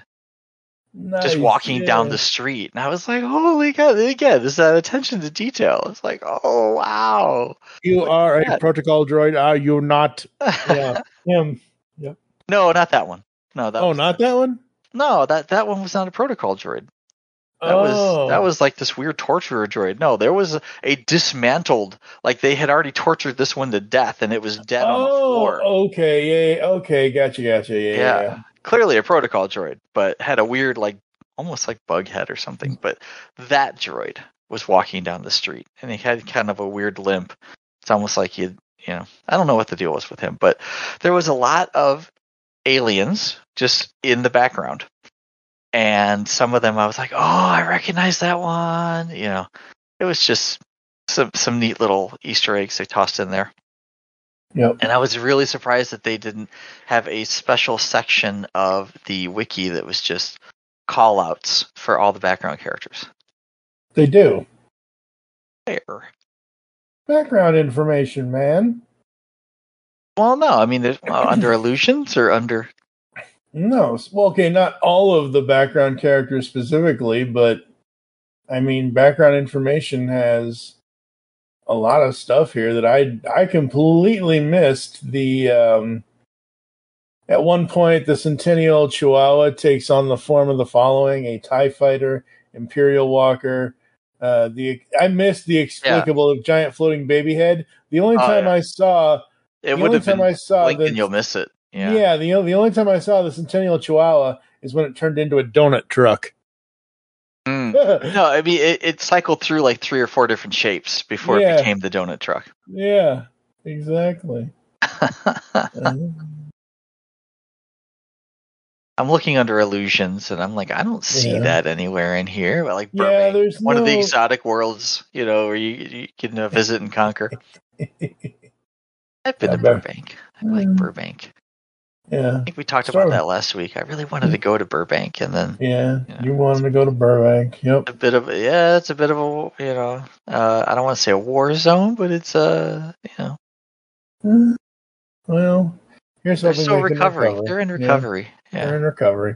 just Nice, walking down yeah. the street, and I was like, "Holy God!" Again, there's that attention to detail. It's like, "Oh wow!" You are a that. protocol droid. Are you not? Yeah, him. Yep. No, not that one. No, that Oh, was, not that one. no, that that one was not a protocol droid. That oh. was that was like this weird torturer droid. No, there was a, a dismantled, like they had already tortured this one to death, and it was dead on the Oh, floor. okay, yeah, yeah, okay, gotcha, gotcha, yeah, Yeah. yeah. Clearly a protocol droid, but had a weird, like almost like bug head or something. But that droid was walking down the street, and he had kind of a weird limp. It's almost like he, you know, I don't know what the deal was with him, but there was a lot of aliens just in the background. And some of them I was like, oh, I recognize that one. You know, it was just some some neat little Easter eggs they tossed in there. Yep. And I was really surprised that they didn't have a special section of the wiki that was just call outs for all the background characters. They do. Fair. Background information, man. Well, no, I mean, there's, uh, under illusions or under. No, well, okay, not all of the background characters specifically, but I mean, background information has a lot of stuff here that I I completely missed. The um, at one point, the Centennial Chihuahua takes on the form of the following: a TIE fighter, Imperial Walker. Uh, the I missed the explicable giant floating baby head. The only Oh, time yeah. I saw It the would only have been time I saw blink the and you'll miss it. yeah, Yeah. the o- the only time I saw the Centennial Chihuahua is when it turned into a donut truck. Mm. No, I mean, it, it cycled through like three or four different shapes before Yeah. it became the donut truck. Yeah, exactly. Uh, I'm looking under illusions, and I'm like, I don't see Yeah. that anywhere in here. But like Yeah, Burbank, there's one of the no- exotic worlds, you know, where you, you can uh, visit and conquer. I've been Yeah, to Bur- Burbank. I like Mm. Burbank. yeah, I think we talked Sure. about that last week. I really wanted to go to Burbank, and then yeah. Yeah. You wanted to go to Burbank? Yep. a bit of yeah, it's a bit of a you know, uh, I don't want to say a war zone, but it's uh, you know, Mm, Well, here's they're something still they can recovering. recover. They're in Yeah, recovery. they're Yeah. in recovery.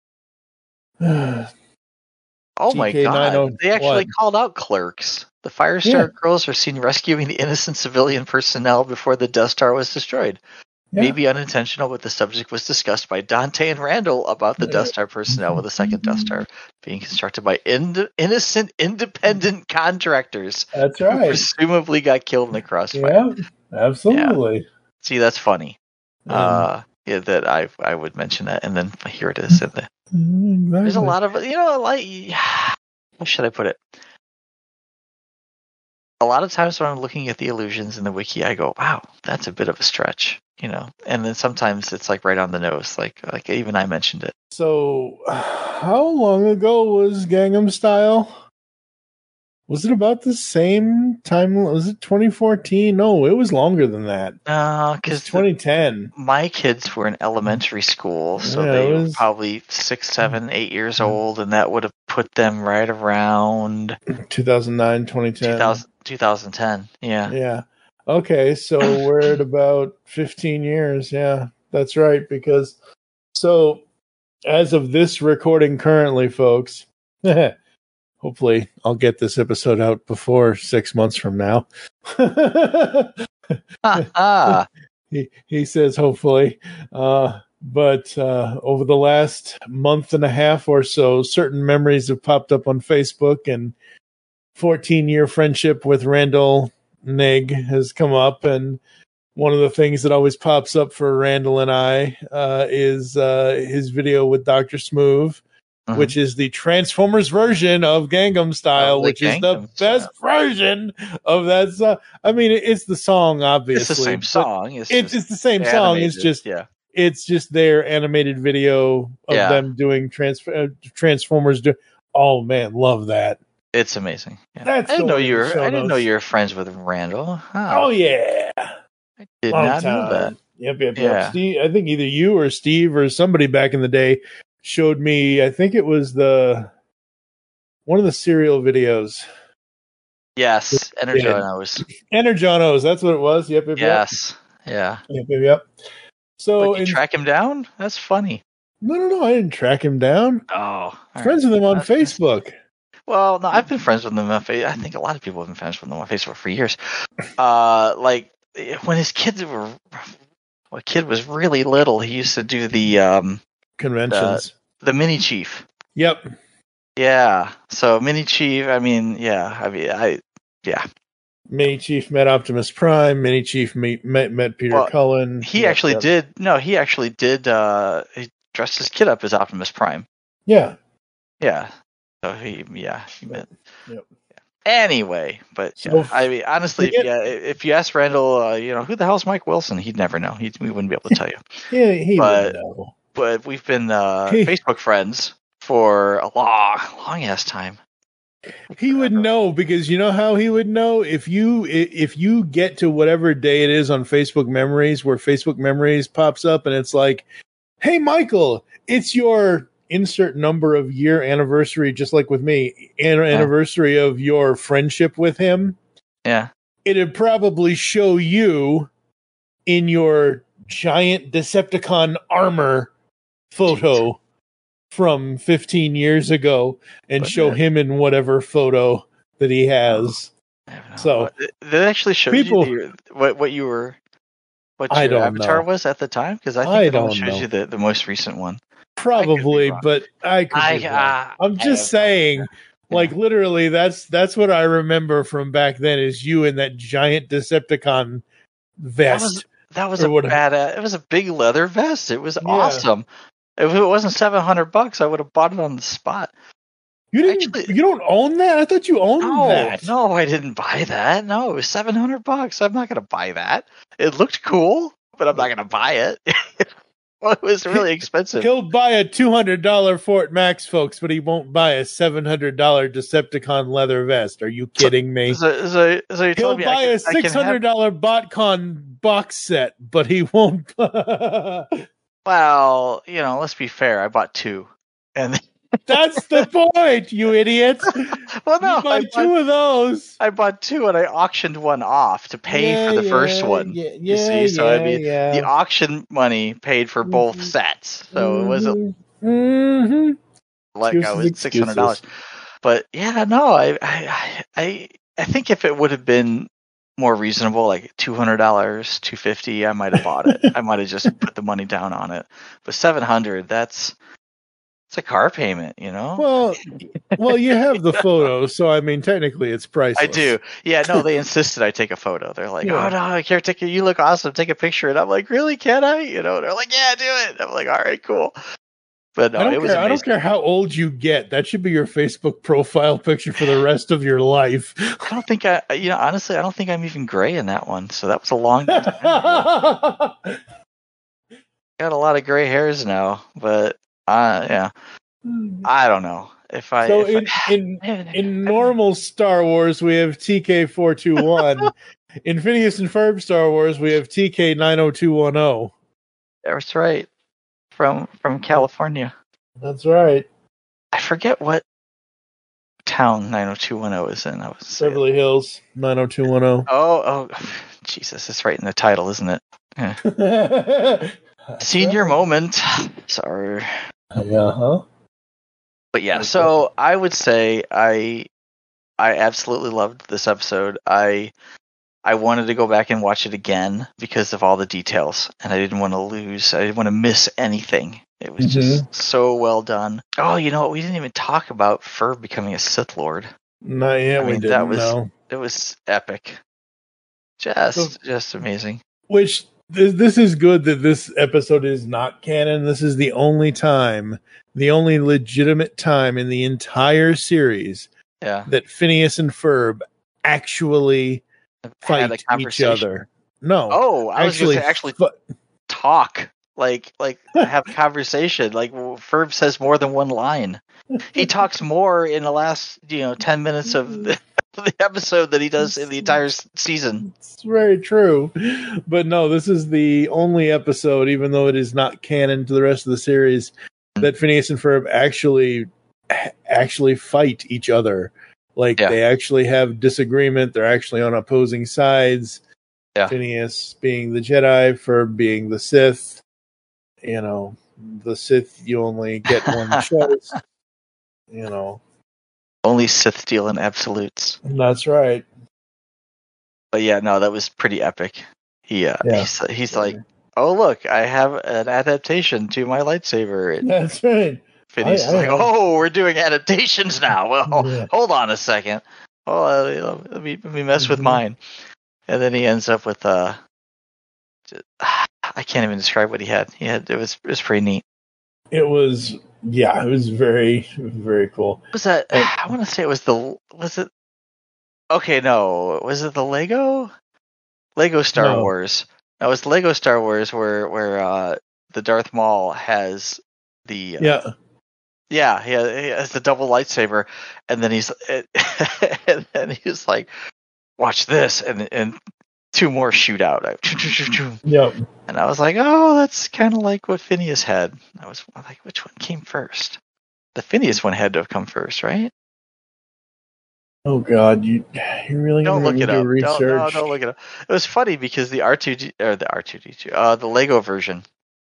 Oh my G K god! ninety They actually what? called out clerks. The Firestar Yeah. girls are seen rescuing the innocent civilian personnel before the Death Star was destroyed. Yeah. Maybe unintentional, but the subject was discussed by Dante and Randall about the Death Star personnel, with the second Death Star being constructed by ind- innocent, independent contractors That's who right. presumably got killed in the crossfire. Yeah, absolutely. See, that's funny. Uh, yeah, that I I would mention that, and then here it is. In the, Mm, there's a exactly. lot of you know, like how should I put it? A lot of times when I'm looking at the illusions in the wiki, I go, "Wow, that's a bit of a stretch," you know. And then sometimes it's like right on the nose, like like even I mentioned it. So, how long ago was Gangnam Style? Was it about the same time? Was it twenty fourteen? No, it was longer than that. No, It's because twenty ten. my kids were in elementary school, so Yeah, they it were was- probably six, seven, eight years old, and that would have put them right around two thousand nine, twenty ten. two thousand, twenty ten. Yeah. Yeah. Okay, so we're at about fifteen years. Yeah, that's right. Because, so, as of this recording currently, folks, hopefully I'll get this episode out before six months from now. Ah, he, he says hopefully. Uh, but uh, over the last month and a half or so, certain memories have popped up on Facebook, and fourteen year friendship with Randall Nig has come up, and one of the things that always pops up for Randall and I uh, is uh, his video with Doctor Smoove, mm-hmm. which is the Transformers version of Gangnam Style, oh, which Gangnam is the best Style. version of that song. I mean, it's the song, obviously. It's the same song. It's, it's, it's the same animated, song. It's just yeah. It's just their animated video of yeah. them doing trans- uh, Transformers. Do- oh man, love that! It's amazing. Yeah. That's I didn't know you were. I didn't notes. know you were friends with Randall. Huh. Oh yeah. I did Long not time. know that. Yep, yep, yeah. yep. Steve, I think either you or Steve or somebody back in the day showed me. I think it was the one of the serial videos. Yes, Energonos. Energonos. That's what it was. Yep, yep, yes. Yep. Yeah. Yep, yep, yep. So Did you in, track him down? That's funny. No, no, no. I didn't track him down. Oh, friends right. with him on That's Facebook. Nice. Well, no, I've been friends with him on Facebook. I think a lot of people have been friends with him on Facebook for years. Uh, like when his kids were, when a kid was really little, he used to do the um, conventions, the, the Mini Chief. Yep. Yeah. So Mini Chief. I mean, yeah. I mean, I yeah. Mini Chief met Optimus Prime. Mini Chief meet, met met Peter well, Cullen. He yep, actually yep. did. No, he actually did. Uh, he dressed his kid up as Optimus Prime. Yeah. Yeah. So he, yeah, he met. Yep. Anyway, but so, yeah, I mean, honestly, if, yeah, if you ask Randall, uh, you know, who the hell's Mike Wilson? He'd never know. He we wouldn't be able to tell you. yeah, he but, would know. But we've been uh, Facebook friends for a long, long ass time. He would know because you know how he would know if you if you get to whatever day it is on Facebook Memories where Facebook Memories pops up and it's like, hey Michael, it's your insert number of year anniversary, just like with me, an- anniversary yeah. of your friendship with him. Yeah, it'd probably show you in your giant Decepticon armor photo. Jeez. From fifteen years ago and but, show uh, him in whatever photo that he has. So that actually shows people, you the, what what you were, what your I don't avatar know. was at the time, because I think I it don't shows know. you the, the most recent one. Probably, I but I could I, be wrong. uh, I'm just saying, yeah. like literally, that's that's what I remember from back then. Is you in that giant Decepticon vest? That was, that was a bad. It was a big leather vest. It was yeah. awesome. If it wasn't seven hundred bucks, I would have bought it on the spot. You didn't. Actually, you don't own that? I thought you owned no, that. No, I didn't buy that. No, it was seven hundred bucks. I'm not going to buy that. It looked cool, but I'm not going to buy it. Well, it was really expensive. He'll buy a two hundred dollar Fort Max, folks, but he won't buy a seven hundred dollar Decepticon leather vest. Are you kidding me? So, so, so you're He'll me buy can, a six hundred dollar have... BotCon box set, but he won't. Well, you know, let's be fair. I bought two, and that's the point, you idiots. Well, no, you bought I two bought, of those. I bought two, and I auctioned one off to pay yeah, for the yeah, first one. Yeah, you yeah, see, so yeah, I mean, yeah. the auction money paid for both mm-hmm. sets, so mm-hmm. it wasn't mm-hmm. like I was six hundred dollars. But yeah, no, I, I, I, I think if it would have been more reasonable, like two hundred dollars, two fifty, I might have bought it. I might have just put the money down on it. But seven hundred, that's it's a car payment, you know. Well, well, you have the photo, so I mean, technically, it's priceless. I do. Yeah, no, they insisted I take a photo. They're like, yeah. "Oh no, I can't take it. You look awesome. Take a picture." And I'm like, "Really? Can I?" You know, they're like, "Yeah, do it." I'm like, "All right, cool." But no, I don't it was care. I don't care how old you get. That should be your Facebook profile picture for the rest of your life. I don't think I, you know, honestly, I don't think I'm even gray in that one. So that was a long time ago. Got a lot of gray hairs now, but uh, yeah, I don't know if I. So if in I, in, in normal Star Wars, we have T K four two one. In Phineas and Ferb Star Wars, we have T K nine oh two one oh. That's right. From from California. That's right. I forget what town nine oh two one oh is in. I was Beverly Hills nine oh two one oh. Oh, oh, Jesus! It's right in the title, isn't it? Yeah. Senior moment. Sorry. Uh huh. But yeah, so I would say I I absolutely loved this episode. I I wanted to go back and watch it again because of all the details, and I didn't want to lose. I didn't want to miss anything. It was mm-hmm. just so well done. Oh, you know what? We didn't even talk about Ferb becoming a Sith Lord. Not yet. I we mean, didn't. That was know. It was epic. Just, So- just amazing. Which this, this is good that this episode is not canon. This is the only time, the only legitimate time in the entire series Yeah. that Phineas and Ferb actually Had a fight each conversation. other. No. Oh, I was actually, going to actually fu- talk, like, like have a conversation. Like Ferb says more than one line. He talks more in the last, you know, ten minutes of the, the episode than he does in the entire s- season. It's very true. But no, this is the only episode, even though it is not canon to the rest of the series, that Phineas and Ferb actually actually fight each other. Like Yeah. they actually have disagreement. They're actually on opposing sides. Yeah. Phineas being the Jedi, Ferb being the Sith. You know, the Sith, you only get one choice. You know, Only Sith deal in absolutes. that's right. But yeah, no, that was pretty epic. He, uh, Yeah. he's, he's like, oh look, I have an adaptation to my lightsaber. And That's right. Phineas I- is I like, know. oh, we're doing adaptations now. Well, Yeah. hold on a second. Oh, uh, let me let me mess with Mhm. mine. And then he ends up with uh, j- I can't even describe what he had. He had it was it was pretty neat. It was, yeah, it was very, very cool. What was that? Uh, I want to say it was the was it? Okay, no, was it the Lego? Lego Star No. Wars. No, it was Lego Star Wars where where uh, the Darth Maul has the uh, Yeah. yeah he has, he has the double lightsaber, and then he's and then he's like, watch this, and and two more shoot out. Yep. And I was like, oh, that's kind of like what Phineas had. I was like, which one came first? The Phineas one had to have come first, right? Oh God, you you really Don't gonna look it do up. Don't, research? no, don't look it up. It was funny because the R two D or the R two D two, uh, the Lego version,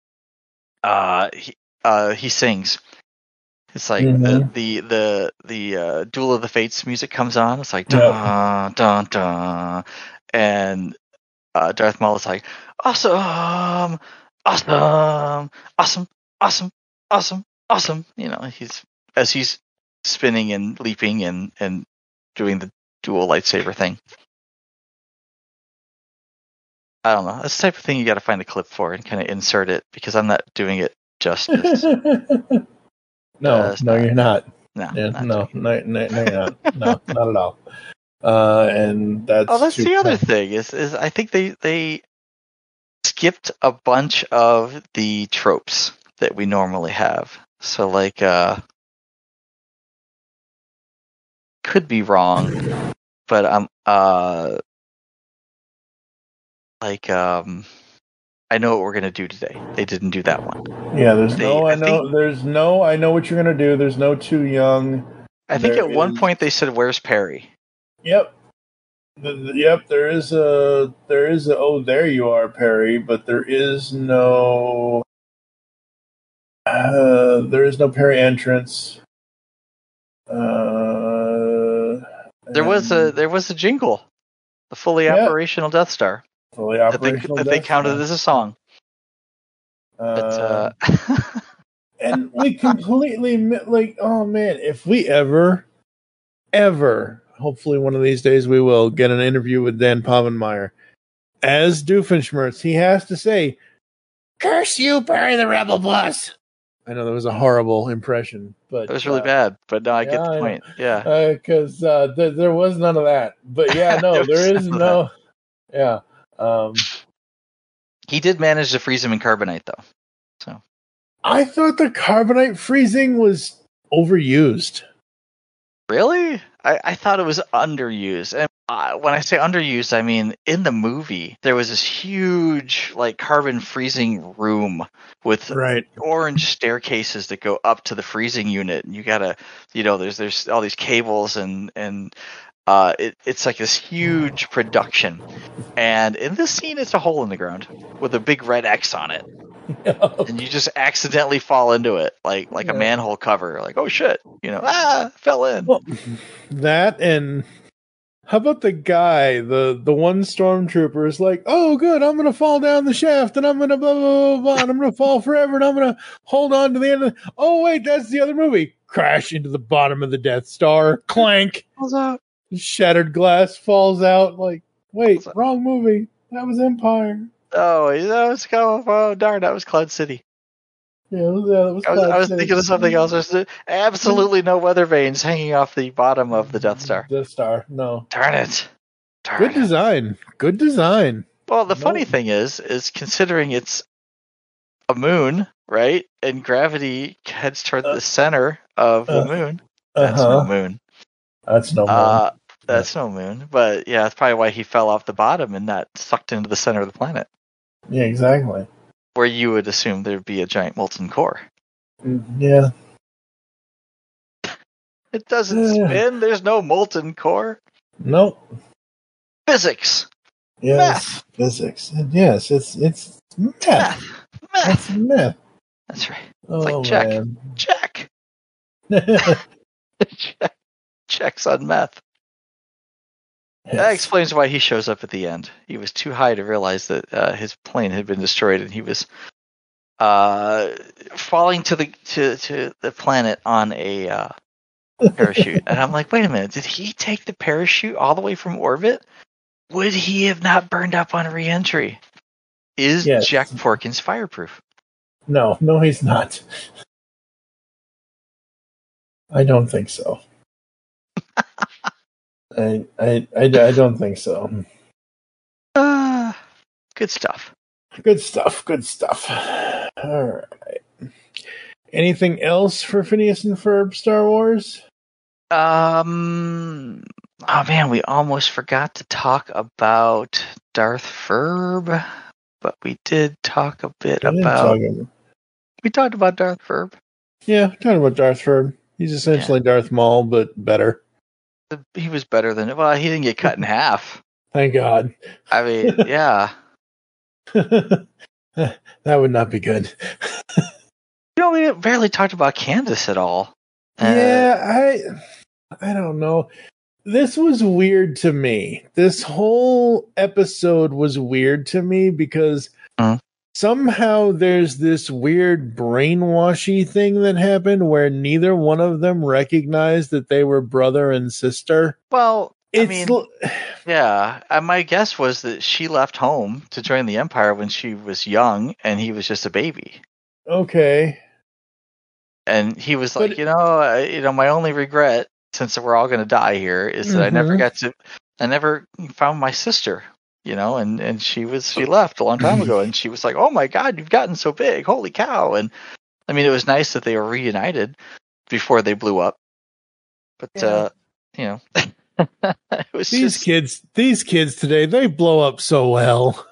uh, he uh he sings. It's like Mhm. the the the the uh, Duel of the Fates music comes on. It's like Yep. dun dun dun, and uh, Darth Maul is like awesome, awesome, awesome, awesome, awesome, awesome. You know, he's as he's spinning and leaping and and doing the dual lightsaber thing. I don't know. That's the type of thing you got to find a clip for and kind of insert it because I'm not doing it justice. no, Uh, it's no, not. you're not. No, Yeah, not no, doing no, no, no, you're not. No, not at all. Uh, and that's Oh, that's too the other tough. thing is is I think they they skipped a bunch of the tropes that we normally have. So like uh could be wrong, but um uh like um I know what we're gonna do today. They didn't do that one. Yeah, there's They- no. I I know. think- There's no. I know what you're gonna do. There's no too young. I think There at one is- point they said, "Where's Perry?" Yep. The, the- yep. There is a. There is a. Oh, there you are, Perry. But there is no. Uh, there is no Perry entrance. Uh, There was a and there was a jingle, the fully Yeah. operational Death Star fully that they operational that they Death counted Star. as a song. But Uh, uh, and we completely mi- like, oh man, if we ever, ever, hopefully one of these days we will get an interview with Dan Povenmire as Doofenshmirtz. He has to say, "Curse you, Barry the Rebel Boss." I know that was a horrible impression, but it was really uh, bad. But no, I get yeah, I the know. point. Yeah. because uh, th- there was none of that. But yeah, no, There was there is none of no, yeah. Um, He did manage to freeze him in carbonite, though. So I thought the carbonite freezing was overused. really, I, I thought it was underused. And uh, when I say underused, I mean in the movie there was this huge like carbon freezing room with Right. orange staircases that go up to the freezing unit, and you gotta, you know, there's there's all these cables and and uh, it, it's like this huge production. And in this scene, it's a hole in the ground with a big red X on it. And you just accidentally fall into it, like like a Yeah. manhole cover. Like, oh shit, you know, ah, fell in. Well, that and how about the guy, the the one stormtrooper is like, oh good, I'm gonna fall down the shaft and I'm gonna blah blah blah, blah and I'm gonna fall forever and I'm gonna hold on to the end of the, oh wait, that's the other movie. Crash into the bottom of the Death Star, clank, Falls out. shattered glass falls out, like Wait, wrong movie. That was Empire. Oh, that was oh, oh darn, that was Cloud City. Yeah, that was, uh, that was I was, Cloud I was City. thinking of something else. There's absolutely no weather vanes hanging off the bottom of the Death Star. Death Star, no. Darn it. Darn Good it. design. Good design. Well, the No. funny thing is, is considering it's a moon, right? And gravity heads toward Uh, the center of the uh, moon. That's Uh-huh. no moon. That's no moon. Uh, that's no moon. But yeah, that's probably why he fell off the bottom and not sucked into the center of the planet, Yeah, exactly. where you would assume there'd be a giant molten core. Mm, Yeah. It doesn't Yeah. spin. There's no molten core. Nope. Physics. Yes. Math. Physics. And yes, it's it's math. Math. It's Math. math. That's right. Oh, like check. man. Check. Check. Checks on meth. That Yes. explains why he shows up at the end. He was too high to realize that uh, his plane had been destroyed, and he was uh, falling to the to, to the planet on a uh, parachute. And I'm like, wait a minute, did he take the parachute all the way from orbit? Would he have not burned up on re-entry? Is Yes. Jack Porkins fireproof? No, no, he's not. I don't think so. I, I, I, I don't think so. Uh, good stuff. Good stuff. Good stuff. All right. Anything else for Phineas and Ferb Star Wars? Um. Oh man, we almost forgot to talk about Darth Ferb, but we did talk a bit I didn't about. talk about- We talked about Darth Ferb. Yeah, talking about Darth Ferb. He's essentially Darth Maul, but better. He was better than well. He didn't get cut in half. Thank God. I mean, yeah. That would not be good. You know, we barely talked about Candace at all. Uh, Yeah, I I don't know. This was weird to me. This whole episode was weird to me because Mhm. somehow there's this weird brainwashy thing that happened where neither one of them recognized that they were brother and sister. Well, It's I mean, l- yeah. Uh, my guess was that she left home to join the Empire when she was young, and he was just a baby. okay. And he was like, But- you know, I, you know, my only regret, since we're all going to die here, is that I never Mhm. got to, I never found my sister. You know, and and she was she left a long time ago, and she was like, oh my God, you've gotten so big, holy cow! And I mean, it was nice that they were reunited before they blew up. But Yeah. uh, you know, it was These just kids, these kids today, they blow up so well.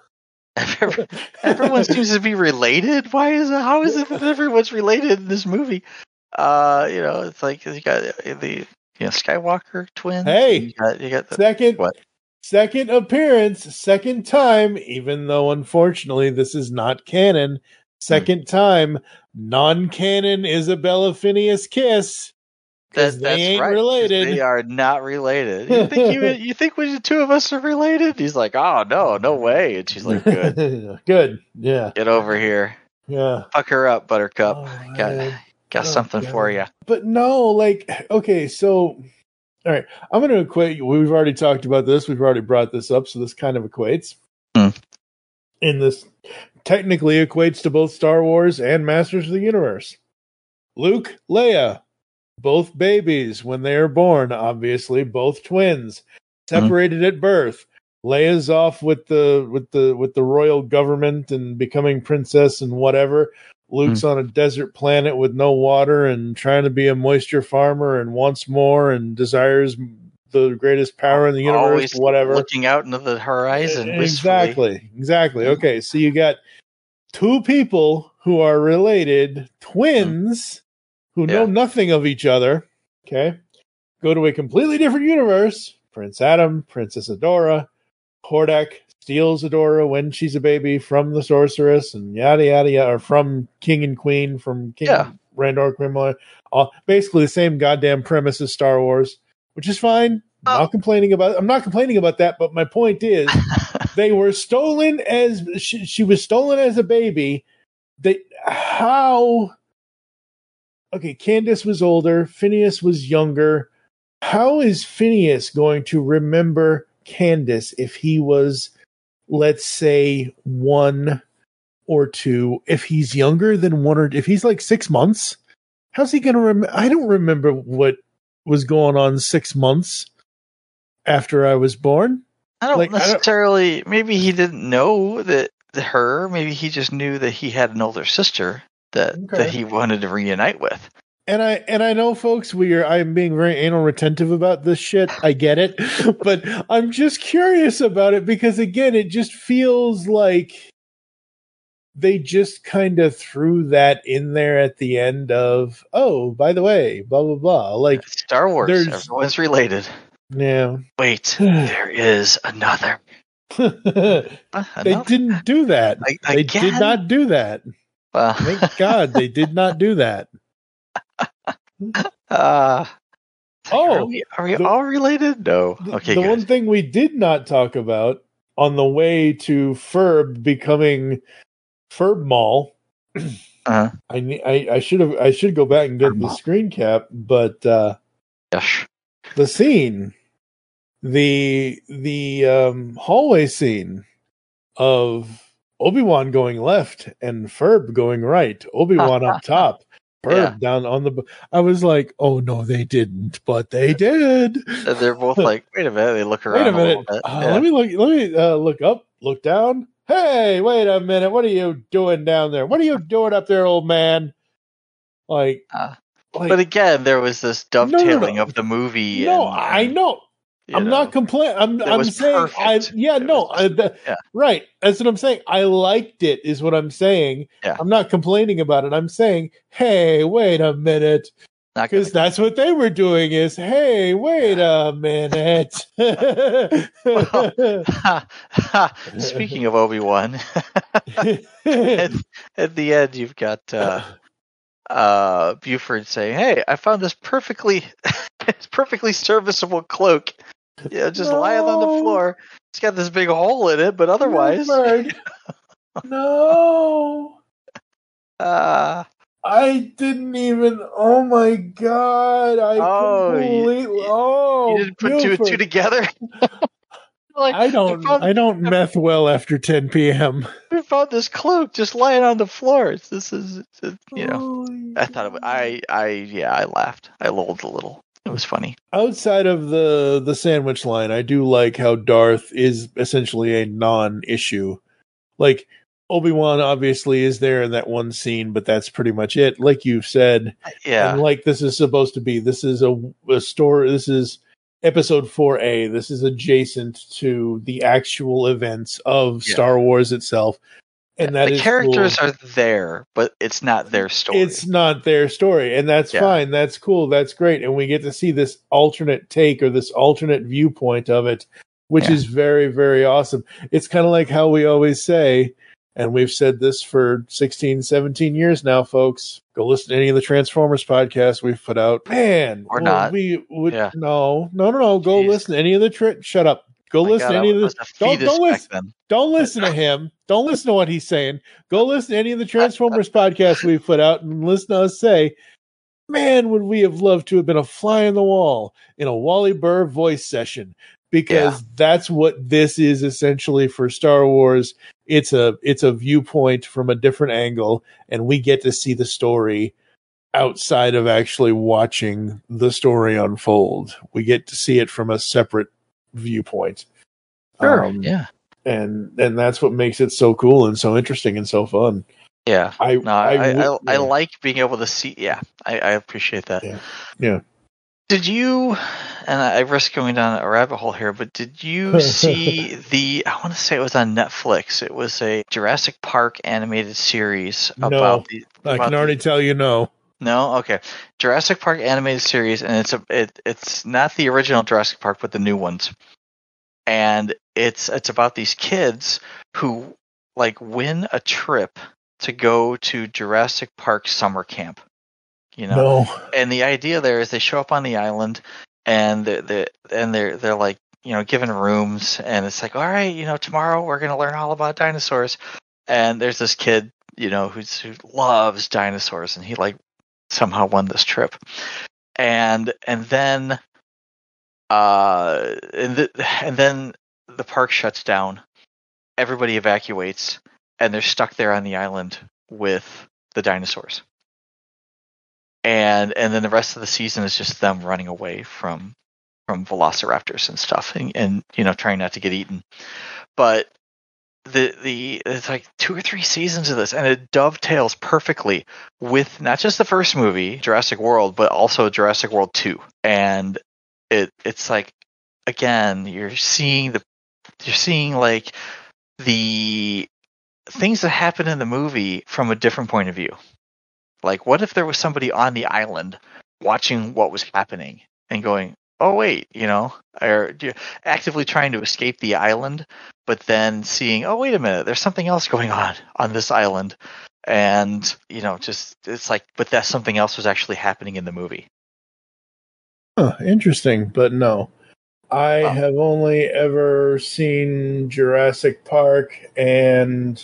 everyone seems to be related. Why is it? How is it that everyone's related in this movie? Uh, you know, it's like you got the you know Skywalker twins. Hey, you got, you got the, Second, what? second appearance, second time, even though unfortunately this is not canon. Second time, non-canon Isabella Phineas kiss. Because That, they that's ain't right. 'cause related. They are not related. You think you you think we the two of us are related? He's like, oh no, no way. And she's like, good, Good. Yeah. get over here, Yeah. fuck her up, Buttercup. Oh, got man. got Oh, something God. for you. But no, like, okay, so, all right, I'm going to equate. We've already talked about this. We've already brought this up, so this kind of equates. Hmm. And this technically equates to both Star Wars and Masters of the Universe. Luke, Leia, both babies when they are born, obviously, both twins, separated at birth. Leia's off with the with the with the royal government and becoming princess and whatever. Luke's on a desert planet with no water and trying to be a moisture farmer and wants more and desires the greatest power in the universe, Always whatever. looking out into the horizon. wistfully. Exactly. Exactly. Okay, so you got two people who are related, twins, who know Yeah. nothing of each other. Okay. Go to a completely different universe. Prince Adam, Princess Adora, Hordak steals Adora when she's a baby from the sorceress, and yada yada yada, or from King and Queen, from King Yeah. Randor Grimlock. All basically the same goddamn premise as Star Wars, which is fine. I'm Oh. not complaining about. I'm not complaining about that. But my point is, they were stolen as she, she was stolen as a baby. They how? Okay, Candace was older. Phineas was younger. How is Phineas going to remember Candace if he was, let's say, one or two. If he's younger than one, or if he's like six months, how's he going to remember? I don't remember what was going on six months after I was born. I don't Like, I don't- necessarily. Maybe he didn't know that her. Maybe he just knew that he had an older sister that Okay. that he wanted to reunite with. And I and I know, folks, we are. I'm being very anal retentive about this shit. I get it, but I'm just curious about it because, again, it just feels like they just kind of threw that in there at the end of, oh, by the way, blah blah blah. Like Star Wars, there's- everyone's related. yeah, Wait, there is another. they Another? didn't do that. Like, They again? did not do that. Uh, Thank God they did not do that. uh, Oh, are we, are we the- all related? No. The- Okay, the good. one thing we did not talk about on the way to Ferb becoming Ferb Mall, Uh-huh. I, ne- I I should have I should go back and get the screen cap, but uh, Yes. the scene, the the um, hallway scene of Obi-Wan going left and Ferb going right, Obi-Wan up top, Ferb Yeah. down on the. b- I was like, oh no, they didn't, but they did. And they're both like, wait a minute. They look around Wait a little minute. bit. Uh, Yeah. Let me look. Let me uh, look up. Look down. Hey, wait a minute. What are you doing down there? What are you doing up there, old man? Like, Uh, like but again, there was this no, no. dovetailing of the movie. no, and, I and, know. you I'm know, not complaining. I'm. it I'm was saying. I. perfect. Yeah. It No. was I, just- the, yeah. Right. That's what I'm saying. I liked it. Is what I'm saying. Yeah. I'm not complaining about it. I'm saying, hey, wait a minute. Not gonna- Because that's what they were doing is, hey, wait a minute. Ha, ha. Speaking of Obi-Wan, at, at the end, you've got uh, uh, Buford saying, "Hey, I found this perfectly, it's perfectly serviceable cloak. Yeah, just lying on the No. floor. It's got this big hole in it, but otherwise, Buford. No. uh, I didn't even. Oh my god! I Oh, you- completely. Oh, you didn't put two and two Buford. together." Like, I don't. found, I don't meth well after ten p.m. we found this cloak just lying on the floor. It's, this is, it's, you know. Oh, I thought it was, I, I, yeah, I laughed. I lolled a little. It was funny. outside of the the sandwich line, I do like how Darth is essentially a non-issue. Like Obi-Wan obviously is there in that one scene, but that's pretty much it. Like you've said, Yeah. and like this is supposed to be. This is a, a story. This is episode four A. This is adjacent to the actual events of Yeah. Star Wars itself, and that the is characters cool. are there, but it's not their story. It's not their story, and that's Yeah. fine. That's cool. That's great, and we get to see this alternate take or this alternate viewpoint of it, which Yeah. is very, very awesome. It's kind of like how we always say, and we've said this for sixteen, seventeen years now, folks. Go listen to any of the Transformers podcasts we've put out. Man, Or well, not. We would Yeah. no, no, no, no. Go Jeez. listen to any of the tri- Shut up. Go My listen God, to any I of the. was a Don't, fetus don't back listen. then. Don't listen to him. Don't listen to what he's saying. Go listen to any of the Transformers podcasts we've put out and listen to us say, man, would we have loved to have been a fly on the wall in a Wally Burr voice session? Because Yeah. that's what this is essentially for Star Wars. It's a it's a viewpoint from a different angle, and we get to see the story outside of actually watching the story unfold. We get to see it from a separate viewpoint. Sure. Um, yeah. and and that's what makes it so cool and so interesting and so fun. Yeah. I No, I, I, I, would- I like being able to see. Yeah, I, I appreciate that. Yeah. Yeah. Did you? And I risk going down a rabbit hole here, but did you see the? I want to say it was on Netflix. It was a Jurassic Park animated series No, about the. I about can already the, tell you no. No, okay. Jurassic Park animated series, and it's a it, it's not the original Jurassic Park, but the new ones. And it's it's about these kids who like win a trip to go to Jurassic Park summer camp. You know, No. and the idea there is they show up on the island, and they they and they're they're like you know given rooms, and it's like all right, you know tomorrow we're gonna learn all about dinosaurs, and there's this kid you know who's who loves dinosaurs, and he like somehow won this trip, and and then Uh, and the, and then the park shuts down. Everybody evacuates, and they're stuck there on the island with the dinosaurs. And and then the rest of the season is just them running away from from velociraptors and stuff, and, and you know trying not to get eaten. But the the it's like two or three seasons of this, and it dovetails perfectly with not just the first movie, Jurassic World, but also Jurassic World two. And it it's like again, you're seeing the you're seeing like the things that happen in the movie from a different point of view. Like, what if there was somebody on the island watching what was happening and going, oh, wait, you know, or actively trying to escape the island, but then seeing, oh, wait a minute, there's something else going on on this island. And, you know, just it's like, but that something else was actually happening in the movie. Huh, interesting, but no. I Oh. have only ever seen Jurassic Park and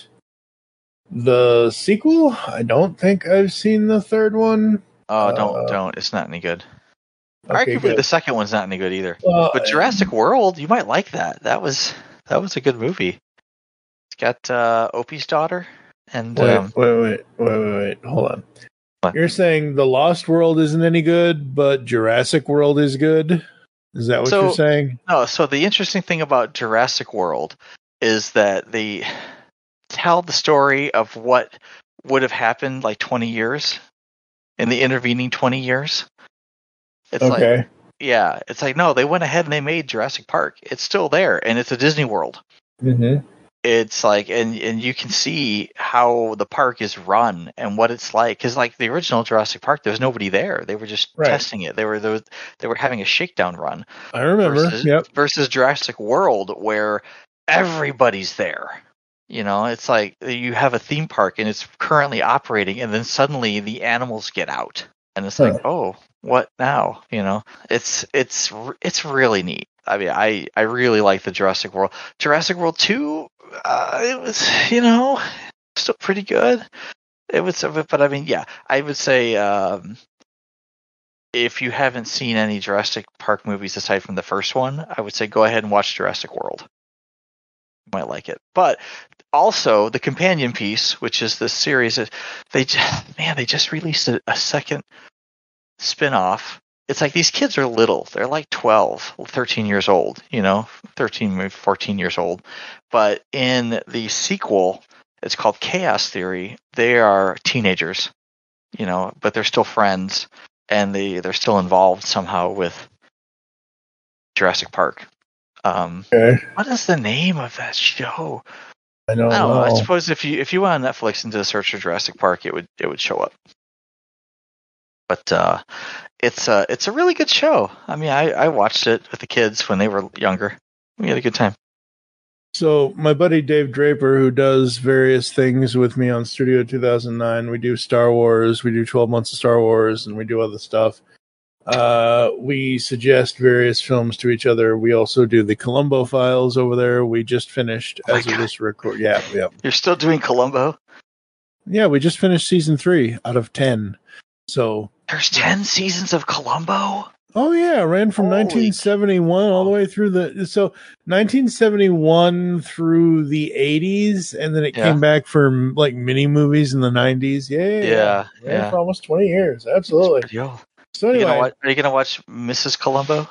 the sequel. I don't think I've seen the third one. Oh, don't, Uh, don't. It's not any good. Okay, Arguably, good. the second one's not any good either. Well, But Jurassic World, you might like that. That was that was a good movie. It's got uh, Opie's daughter and Wait, um, wait, wait, wait, wait, wait. Hold on. What? You're saying the Lost World isn't any good, but Jurassic World is good? Is that what So- you're saying? no. So the interesting thing about Jurassic World is that they tell the story of what would have happened like twenty years in the intervening twenty years. It's like Okay. yeah, it's like no, they went ahead and they made Jurassic Park. It's still there, and it's a Disney World. Mm-hmm. It's like, and and you can see how the park is run and what it's like. Because like the original Jurassic Park, there was nobody there. They were just Right. testing it. They were they were, they were having a shakedown run. I remember. Versus, Yep. versus Jurassic World, where everybody's there. You know, it's like you have a theme park and it's currently operating, and then suddenly the animals get out, and it's like, Huh. oh, what now? You know, it's it's it's really neat. I mean, I I really like the Jurassic World. Jurassic World two, uh, it was you know still pretty good. It was, but I mean, yeah, I would say um, if you haven't seen any Jurassic Park movies aside from the first one, I would say go ahead and watch Jurassic World. You might like it, but also the companion piece, which is this series, they just, man, they just released a, a second spin-off. It's like these kids are little. They're like twelve, thirteen years old, you know, thirteen, maybe fourteen years old. But in the sequel, it's called Chaos Theory. They are teenagers, you know, but they're still friends, and they, they're still involved somehow with Jurassic Park. Um, Okay. what is the name of that show? I don't, I don't know. I know. suppose if you if you went on Netflix and did a search for Jurassic Park, it would it would show up. But uh, it's a it's a really good show. I mean, I, I watched it with the kids when they were younger. We had a good time. So my buddy Dave Draper, who does various things with me on Studio two thousand nine, we do Star Wars, we do twelve months of Star Wars, and we do other stuff. Uh, we suggest various films to each other. We also do the Columbo Files over there. We just finished Oh my as of God. this record. Yeah, yeah, You're still doing Columbo? yeah. We just finished season three out of ten. So, There's ten seasons of Columbo? oh yeah, ran from Holy nineteen seventy-one all the way through the so nineteen seventy-one through the eighties, and then it Yeah. came back for like mini movies in the nineties. Yeah, yeah, Yeah, Ran yeah. for almost twenty years. Absolutely. Pretty old. So Are you, anyway, gonna watch, are you gonna watch Missus Columbo?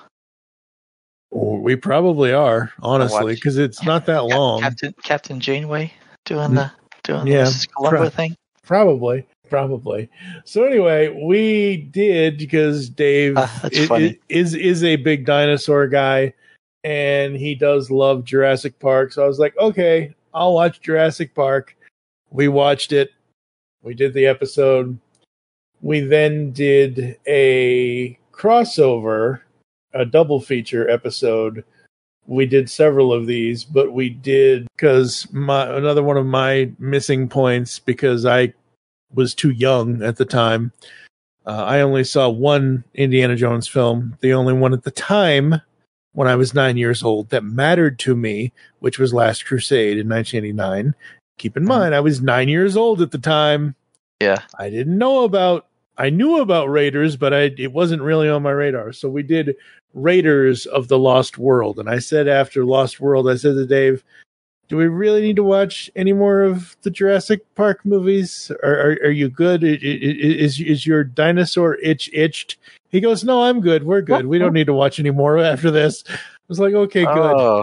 we probably are honestly watch- because it's not that Cap- long. Captain Captain Janeway doing the doing Yeah, the Missus Columbo pro- thing. Probably, probably. So anyway, we did because Dave Ah, that's i- funny. i- is is a big dinosaur guy, and he does love Jurassic Park. So I was like, okay, I'll watch Jurassic Park. We watched it. We did the episode. We then did a crossover, a double feature episode. We did several of these, but we did because my another one of my missing points because I was too young at the time. Uh, I only saw one Indiana Jones film, the only one at the time when I was nine years old that mattered to me, which was Last Crusade in nineteen eighty-nine. Keep in mind, I was nine years old at the time. Yeah. I didn't know about I knew about Raiders, but I it wasn't really on my radar. So we did Raiders of the Lost World, and I said after Lost World, I said to Dave, "Do we really need to watch any more of the Jurassic Park movies? Are are, are you good? Is is your dinosaur itch itched?" He goes, "No, I'm good. We're good. We don't need to watch any more after this." I was like, "Okay, good." Oh,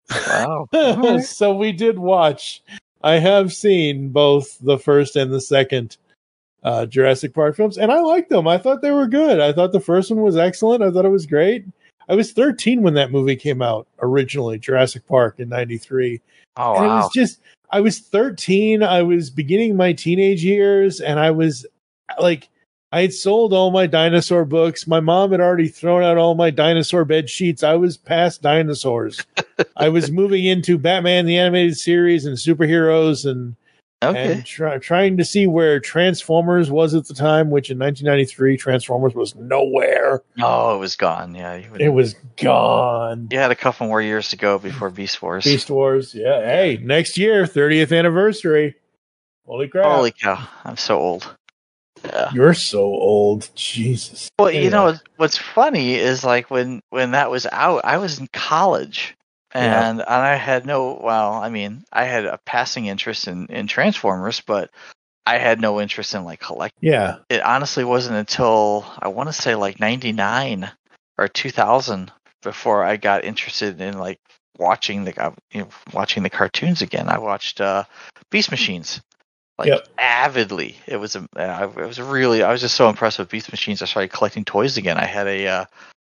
wow. So we did watch. I have seen both the first and the second uh, Jurassic Park films, and I liked them. I thought they were good. I thought the first one was excellent. I thought it was great. I was thirteen when that movie came out originally, Jurassic Park in ninety-three. Oh, and wow. it was just, I was thirteen. I was beginning my teenage years, and I was like, I had sold all my dinosaur books. My mom had already thrown out all my dinosaur bed sheets. I was past dinosaurs. I was moving into Batman, the animated series, and superheroes, and, Okay. and try, trying to see where Transformers was at the time, which in nineteen ninety-three, Transformers was nowhere. Oh, it was gone. Yeah, you would, It was gone. you had a couple more years to go before Beast Wars. Beast Wars, yeah. Hey, next year, thirtieth anniversary. Holy crap. Holy cow! I'm so old. Yeah. You're so old. Jesus. Well, you Anyway. know what's funny is like when when that was out, I was in college, and and I had no. Well, I mean, I had a passing interest in in Transformers, but I had no interest in like collecting. Yeah. It honestly wasn't until I want to say like ninety-nine or two thousand before I got interested in like watching the you know, watching the cartoons again. I watched uh, Beast Machines. Like Yep. avidly, it was a, uh, it was really. I was just so impressed with Beast Machines. I started collecting toys again. I had a, uh,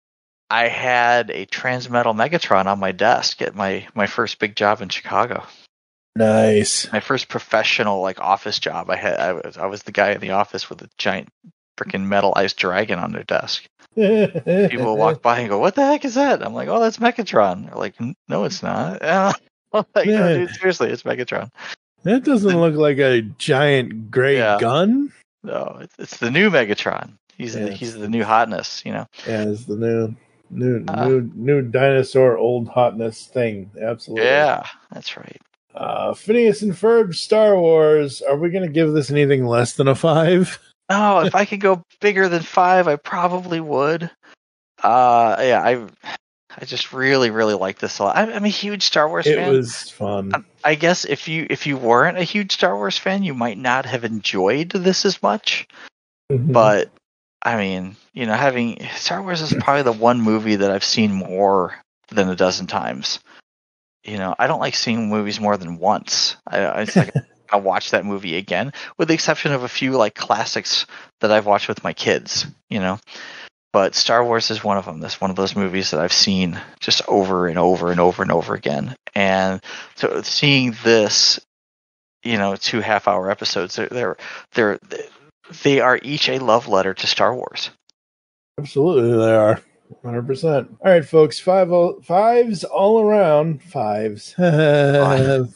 I had a Transmetal Megatron on my desk at my my first big job in Chicago. Nice. My first professional like office job. I had I was I was the guy in the office with a giant freaking metal ice dragon on their desk. People would walk by and go, "What the heck is that?" I'm like, "Oh, that's Megatron." They're like, "No, it's not." I'm like, "No, dude, seriously, it's Megatron." That doesn't look like a giant gray Yeah. gun. No, it's, it's the new Megatron. He's the, Yes. he's the new hotness, you know. Yeah, it's the new, new, Uh, new, new dinosaur old hotness thing. Absolutely. Yeah, that's right. Uh, Phineas and Ferb Star Wars. Are we going to give this anything less than a five? Oh, if I could go bigger than five, I probably would. Uh, yeah, I, I just really, really like this a lot. I'm, I'm a huge Star Wars It fan. was fun. I guess if you if you weren't a huge Star Wars fan, you might not have enjoyed this as much. Mhm. But I mean, you know, having Star Wars is probably the one movie that I've seen more than a dozen times. You know, I don't like seeing movies more than once. I, I it's like I'll watch that movie again, with the exception of a few like classics that I've watched with my kids. You know, but Star Wars is one of them. That's one of those movies that I've seen just over and over and over and over again. And so seeing this, you know, two half-hour episodes, they're they're they're they are each a love letter to Star Wars. Absolutely, they are. one hundred percent. All right, folks. Five o- fives all around. Fives. fives.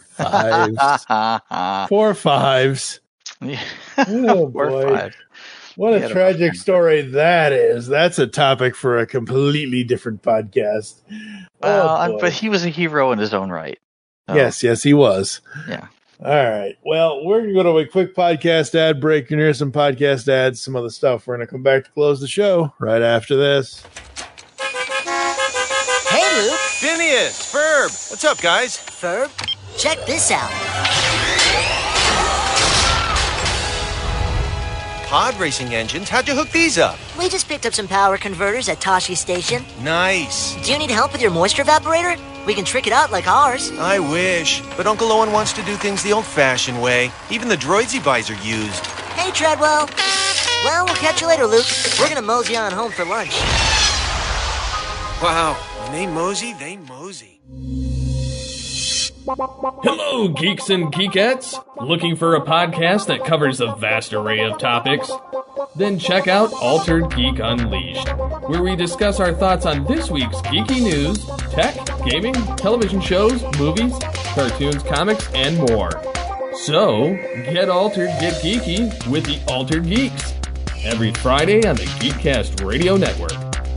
Four fives. Yeah. Oh, Four, boy. five. What Yeah, a tragic story that is. That's a topic for a completely different podcast. Well, Oh, I'm- boy. but he was a hero in his own right. So, Yes, yes, he was. Yeah. All right. Well, we're going to go to a quick podcast ad break. You're going to hear some podcast ads, some other stuff. We're going to come back to close the show right after this. Hey, Luke. Phineas, Ferb. What's up, guys? Ferb, check this out. Pod racing engines. How'd you hook these up? We just picked up some power converters at Toshi Station. Nice. Do you need help with your moisture evaporator? We can trick it out like ours. I wish. But Uncle Owen wants to do things the old-fashioned way. Even the droids he buys are used. Hey, Treadwell. Well, we'll catch you later, Luke. We're gonna mosey on home for lunch. Wow. When they mosey, they mosey. Hello, geeks and geekettes! Looking for a podcast that covers a vast array of topics? Then check out Altered Geek Unleashed, where we discuss our thoughts on this week's geeky news, tech, gaming, television shows, movies, cartoons, comics, and more. So, get altered, get geeky with the Altered Geeks, every Friday on the Geekcast Radio Network.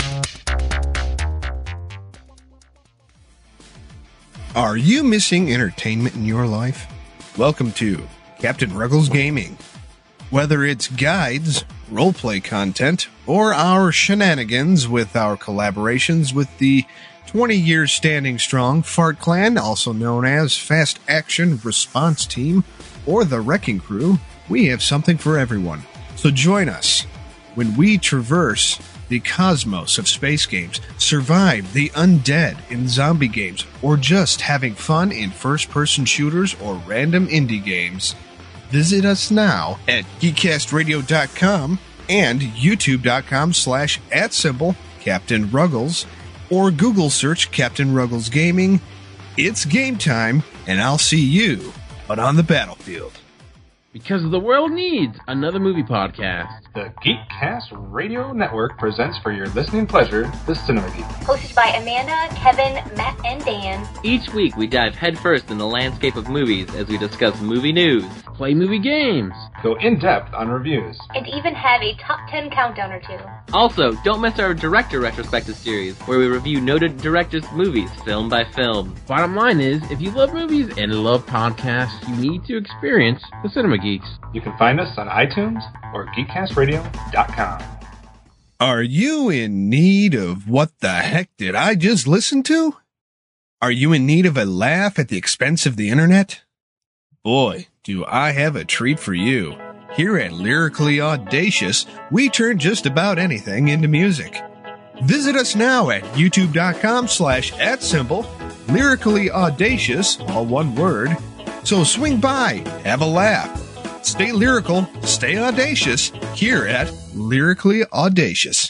Are you missing entertainment in your life? Welcome to Captain Ruggles Gaming. Whether it's guides, roleplay content, or our shenanigans with our collaborations with the twenty years standing strong Fart Clan, also known as Fast Action Response Team, or the Wrecking Crew, we have something for everyone. So join us when we traverse the cosmos of space games, survive the undead in zombie games, or just having fun in first-person shooters or random indie games. Visit us now at geek cast radio dot com and youtube.com slash at symbol Captain Ruggles, or Google search Captain Ruggles Gaming. It's game time, and I'll see you out on the battlefield. Because the world needs another movie podcast. The Geekcast Radio Network presents for your listening pleasure the Cinema Geek. Hosted by Amanda, Kevin, Matt, and Dan. Each week we dive headfirst in the landscape of movies as we discuss movie news, play movie games, go in-depth on reviews, and even have a top ten countdown or two. Also, don't miss our director retrospective series, where we review noted directors' movies, film by film. Bottom line is, if you love movies and love podcasts, you need to experience the Cinema Geeks. You can find us on iTunes or geek cast radio dot com. Are you in need of what the heck did I just listen to? Are you in need of a laugh at the expense of the internet? Boy, do I have a treat for you. Here at Lyrically Audacious, we turn just about anything into music. Visit us now at youtube.com slash at symbol Lyrically Audacious, all one word. So swing by, have a laugh. Stay lyrical, stay audacious, here at Lyrically Audacious.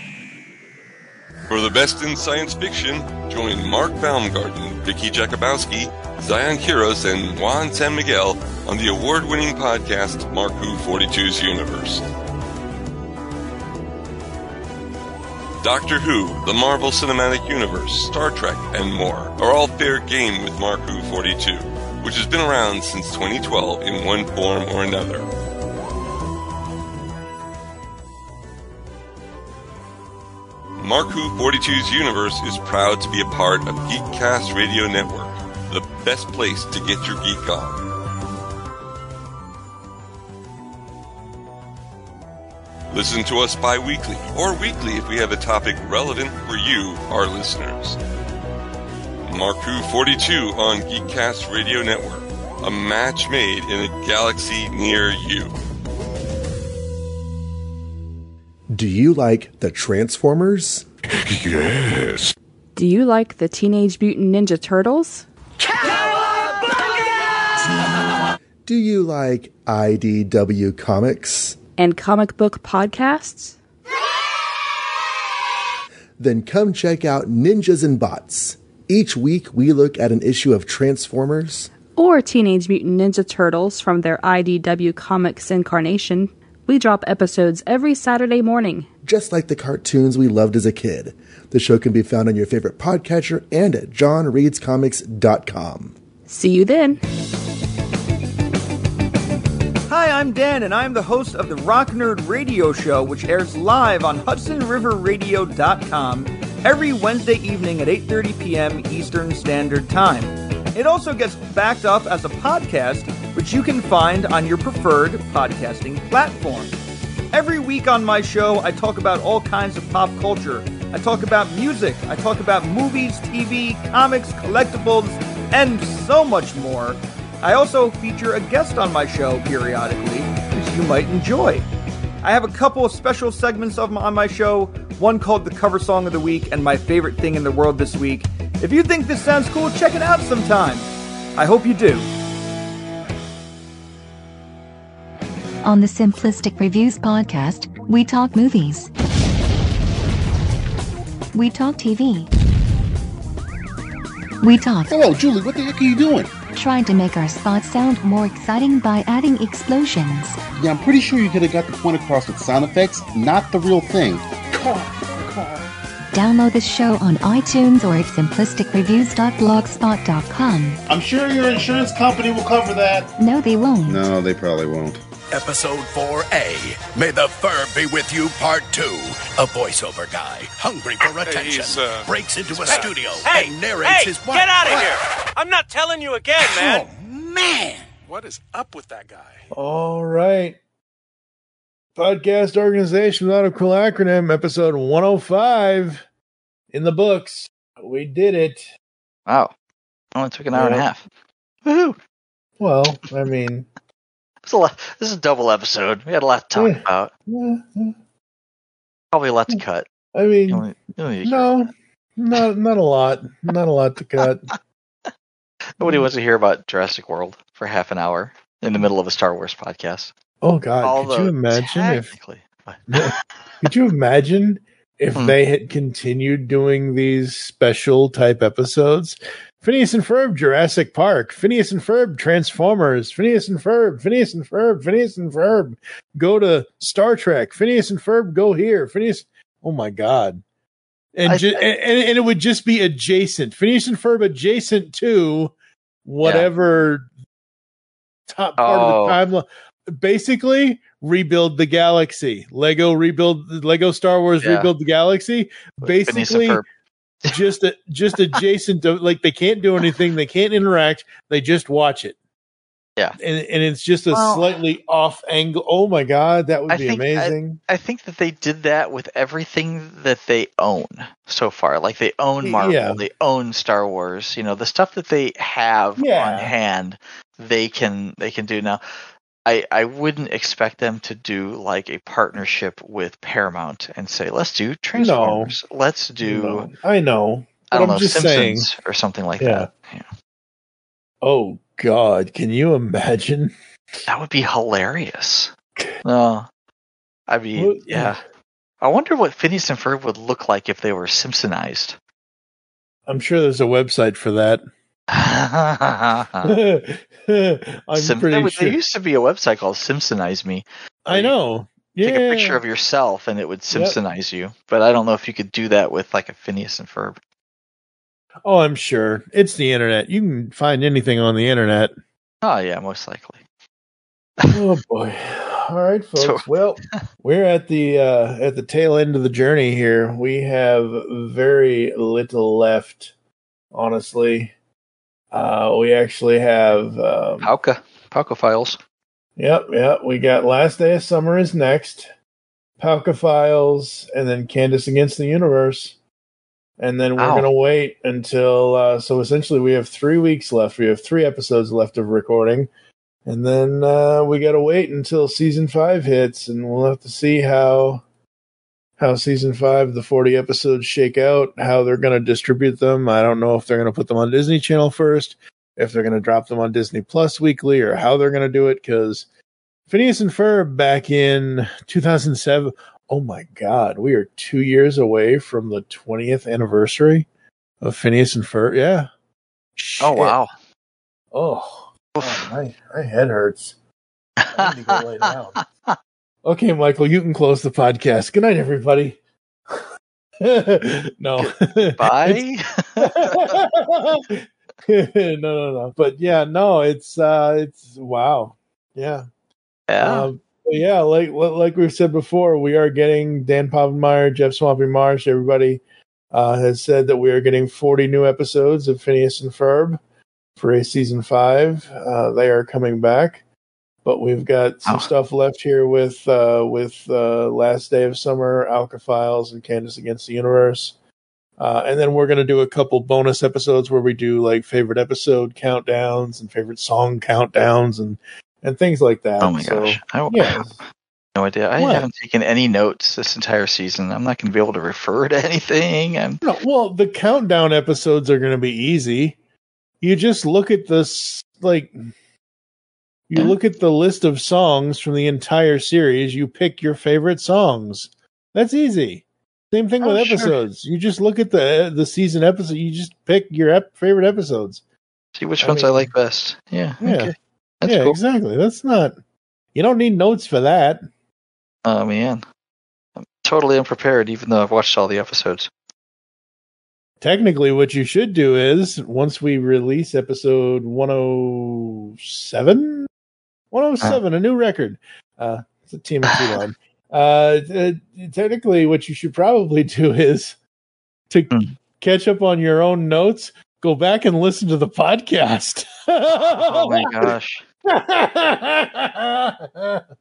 For the best in science fiction, join Mark Baumgarten, Vicky Jakubowski, Zion Kiros, and Juan San Miguel on the award-winning podcast Marku forty-two's Universe. Doctor Who, the Marvel Cinematic Universe, Star Trek, and more are all fair game with Marku forty-two, which has been around since twenty twelve in one form or another. Marku forty-two's Universe is proud to be a part of Geekcast Radio Network, the best place to get your geek on. Listen to us bi-weekly or weekly if we have a topic relevant for you, our listeners. Marku forty-two on Geekcast Radio Network, a match made in a galaxy near you. Do you like the Transformers? Yes. Do you like the Teenage Mutant Ninja Turtles? Do you like I D W Comics? And comic book podcasts? Then come check out Ninjas and Bots. Each week we look at an issue of Transformers or Teenage Mutant Ninja Turtles from their I D W Comics incarnation. We drop episodes every Saturday morning. Just like the cartoons we loved as a kid. The show can be found on your favorite podcatcher and at john reads comics dot com. See you then. Hi, I'm Dan, and I'm the host of the Rock Nerd Radio Show, which airs live on hudson river radio dot com every Wednesday evening at eight thirty p.m. Eastern Standard Time. It also gets backed up as a podcast, which you can find on your preferred podcasting platform. Every week on my show, I talk about all kinds of pop culture. I talk about music, I talk about movies, T V, comics, collectibles, and so much more. I also feature a guest on my show periodically, which you might enjoy. I have a couple of special segments of my, on my show, one called The Cover Song of the Week and My Favorite Thing in the World This Week. If you think this sounds cool, check it out sometime. I hope you do. On the Simplistic Reviews podcast, we talk movies. We talk T V. We talk... Hello, Julie, what the heck are you doing? Trying to make our spots sound more exciting by adding explosions. Yeah, I'm pretty sure you could have got the point across with sound effects, not the real thing. Car, car. Download the show on iTunes or at simplistic reviews dot blogspot dot com. I'm sure your insurance company will cover that. No, they won't. No, they probably won't. Episode four A, May the Fur Be With You, Part two. A voiceover guy, hungry for attention, uh... breaks into a hey, studio hey, and narrates hey, his... Get out of here! I'm not telling you again, man! Oh, man! What is up with that guy? All right. Podcast Organization Without a Cool Acronym, episode one oh five in the books. We did it. Wow. Only took an hour Yeah. and a half. Woohoo! Well, I mean, It's a lot. This is a double episode. We had a lot to talk Yeah. about. yeah, yeah. Probably a lot to cut. I mean, You only- you only- no, not not a lot, not a lot to cut. Nobody wants to hear about Jurassic World for half an hour in the middle of a Star Wars podcast. Oh God, Although, could you imagine if? technically, Could you imagine if Hmm. they had continued doing these special type episodes? Phineas and Ferb, Jurassic Park. Phineas and Ferb, Transformers. Phineas and Ferb, Phineas and Ferb, Phineas and Ferb. Go to Star Trek. Phineas and Ferb, go here. Phineas. Oh my God. And, I- ju- I- and and it would just be adjacent. Phineas and Ferb adjacent to whatever top part Oh. of the timeline. Basically, rebuild the galaxy. Lego rebuild Lego Star Wars Yeah. rebuild the galaxy. Phineas and Basically, Ferb. just a, just adjacent to, like, they can't do anything, they can't interact, they just watch it. Yeah. And and it's just a Well- slightly off angle. Oh my God, that would I be think amazing. I, I think that they did that with everything that they own so far. Like they own Marvel, Yeah. they own Star Wars. You know, the stuff that they have Yeah. on hand, they can they can do now. I, I wouldn't expect them to do like a partnership with Paramount and say, let's do Transformers, let's do No, I know. I But don't I'm know just Simpsons saying. or something like Yeah. that. Yeah. Oh God, can you imagine? That would be hilarious. No, I mean, Well, yeah. I wonder what Phineas and Ferb would look like if they were Simpsonized. I'm sure there's a website for that. I'm Sim- pretty there, sure. there used to be a website called Simpsonize Me. I know. Take Yeah. a picture of yourself and it would Simpsonize you. But I don't know if you could do that with like a Phineas and Ferb. Oh, I'm sure. It's the internet. You can find anything on the internet. Oh yeah, most likely. Oh boy. All right, folks. So- well, we're at the uh, at the tail end of the journey here. We have very little left, honestly. Uh, we actually have um, Pauka. Pauka Files. Yep, yep. We got Last Day of Summer is next, Pauka Files, and then Candace Against the Universe. And then we're Ow. going to wait until, uh, so essentially we have three weeks left. We have three episodes left of recording. And then uh, we got to wait until season five hits, and we'll have to see how how season five, the forty episodes, shake out, how they're going to distribute them. I don't know if they're going to put them on Disney Channel first, if they're going to drop them on Disney Plus weekly, or how they're going to do it, because Phineas and Ferb back in two thousand seven, oh my God, we are two years away from the twentieth anniversary of Phineas and Ferb. Yeah. Oh wow. Oh, oh my, my head hurts. I need to go lay down. Okay, Michael, you can close the podcast. Good night, everybody. No. Bye. no, no, no. But yeah, no, it's uh it's wow. Yeah. Yeah. Um, but yeah, like like we've said before, we are getting Dan Povenmire, Jeff Swampy Marsh, everybody uh has said that we are getting forty new episodes of Phineas and Ferb for a season five. Uh they are coming back. But we've got some Oh. stuff left here with uh, with uh, Last Day of Summer, Alka Files, and Candace Against the Universe. Uh, and then we're going to do a couple bonus episodes where we do like favorite episode countdowns and favorite song countdowns and, and things like that. Oh my So, gosh. I, yeah. I have no idea. I What? haven't taken any notes this entire season. I'm not going to be able to refer to anything. I'm No, well, the countdown episodes are going to be easy. You just look at this, like, you look at the list of songs from the entire series, you pick your favorite songs. That's easy. Same thing with Oh, sure. episodes. You just look at the the season episode, you just pick your ep- favorite episodes. see which I ones I mean- like best. Yeah. Yeah. Okay. That's yeah, cool. exactly. That's not, you don't need notes for that. Oh man. I'm totally unprepared, even though I've watched all the episodes. Technically, what you should do is once we release episode one oh seven, one oh seven, a new record. Uh, it's a T M T line. Uh, t- technically, what you should probably do is to catch up on your own notes. Go back and listen to the podcast. Oh my gosh.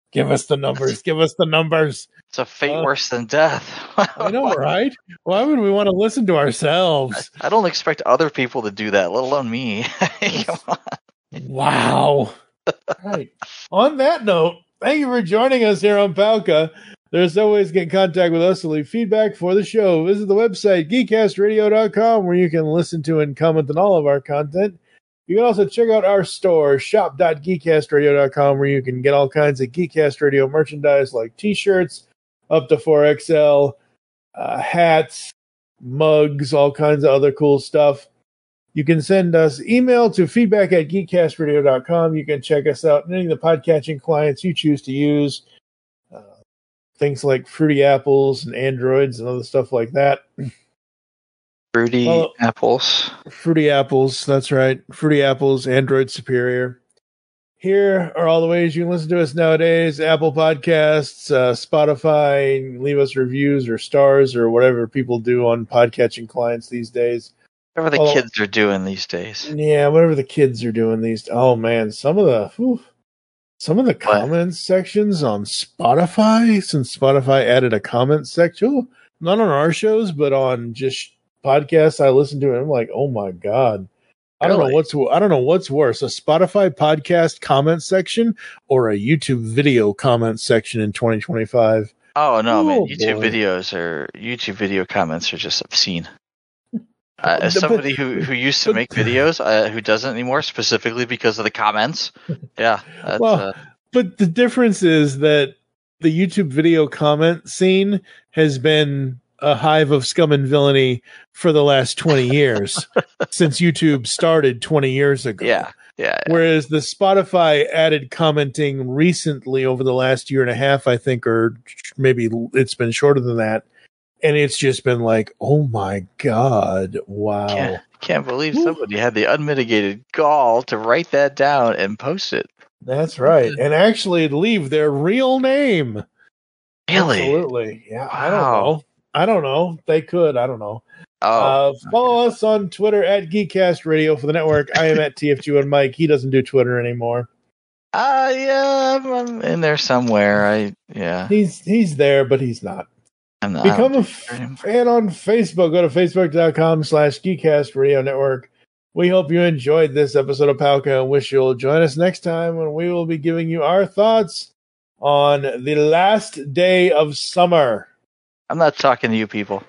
Give us the numbers. Give us the numbers. It's a fate Uh, worse than death. I know, right? Why would we want to listen to ourselves? I don't expect other people to do that, let alone me. Come on. Wow. Right. On that note, thank you for joining us here on Palca. There's always get in contact with us to leave feedback for the show. Visit the website, geek cast radio dot com, where you can listen to and comment on all of our content. You can also check out our store, shop dot geek cast radio dot com, where you can get all kinds of Geekcast Radio merchandise like t-shirts up to four X L, uh, hats, mugs, all kinds of other cool stuff. You can send us email to feedback at geek cast radio dot com. You can check us out on any of the podcatching clients you choose to use. Uh, things like Fruity Apples and Androids and other stuff like that. Fruity well, Apples. Fruity Apples, that's right. Fruity Apples, Android Superior. Here are all the ways you can listen to us nowadays. Apple Podcasts, uh, Spotify, leave us reviews or stars or whatever people do on podcatching clients these days. Whatever the well, kids are doing these days. Yeah, whatever the kids are doing these. Oh man, some of the whew, some of the what? comments sections on Spotify. Since Spotify added a comment section, not on our shows, but on just podcasts I listen to, and I'm like, oh my god, I don't really? know what's I don't know what's worse, a Spotify podcast comment section or a YouTube video comment section in twenty twenty-five. Oh no, oh, man! YouTube boy. videos are YouTube video comments are just obscene. Uh, as somebody who, who used to make videos, uh, who doesn't anymore, specifically because of the comments, yeah. That's, well, uh, but the difference is that the YouTube video comment scene has been a hive of scum and villainy for the last twenty years since YouTube started twenty years ago. Yeah, yeah, yeah. Whereas the Spotify added commenting recently over the last year and a half, I think, or maybe it's been shorter than that. And it's just been like, oh my God, wow. Can't, can't believe somebody had the unmitigated gall to write that down and post it. That's right. And actually leave their real name. Really? Absolutely. Yeah, wow. I don't know. I don't know. They could. I don't know. Oh, uh, follow us on Twitter at Geekcast Radio for the network. I am at T F G one Mike. He doesn't do Twitter anymore. Uh, yeah, I'm in there somewhere. I Yeah. He's, he's there, but he's not. I'm not, Become a fan on Facebook. Go to facebook.com slash Geekcast Radio Network. We hope you enjoyed this episode of Palca and wish you'll join us next time when we will be giving you our thoughts on the last day of summer. I'm not talking to you people.